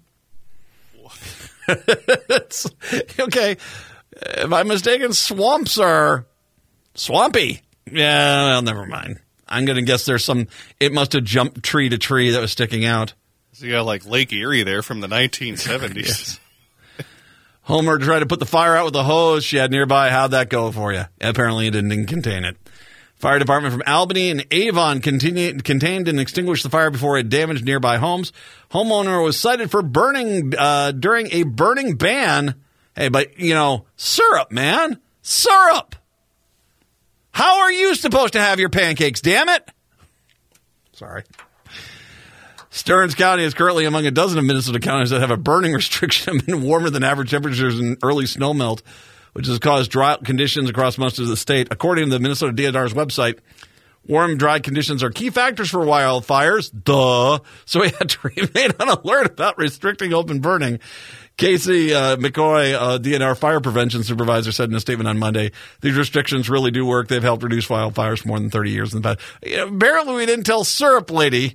Okay. If I'm mistaken, swamps are swampy. Yeah, well, never mind. I'm going to guess it must have jumped tree to tree that was sticking out. So you got like Lake Erie there from the 1970s. Yes. Homer tried to put the fire out with a hose she had nearby. How'd that go for you? Apparently it didn't contain it. Fire department from Albany and Avon contained and extinguished the fire before it damaged nearby homes. Homeowner was cited for burning during a burning ban. Hey, but, syrup, man. Syrup. How are you supposed to have your pancakes, damn it? Sorry. Stearns County is currently among a dozen of Minnesota counties that have a burning restriction amid warmer than average temperatures and early snowmelt, which has caused drought conditions across most of the state. According to the Minnesota DNR's website, warm, dry conditions are key factors for wildfires. Duh. So we had to remain on alert about restricting open burning. Casey McCoy, DNR fire prevention supervisor, said in a statement on Monday, these restrictions really do work. They've helped reduce wildfires for more than 30 years in the past. Apparently we didn't tell Syrup Lady,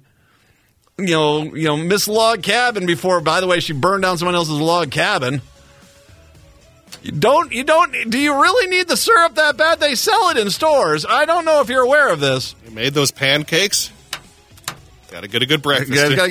Miss Log Cabin before. By the way, she burned down someone else's log cabin. Do you really need the syrup that bad? They sell it in stores. I don't know if you're aware of this. You made those pancakes? Gotta get a good breakfast.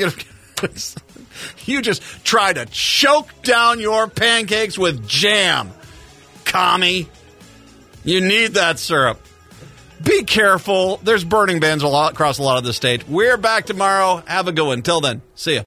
You just try to choke down your pancakes with jam, commie. You need that syrup. Be careful. There's burning bans across a lot of the state. We're back tomorrow. Have a good one. Till then, see ya.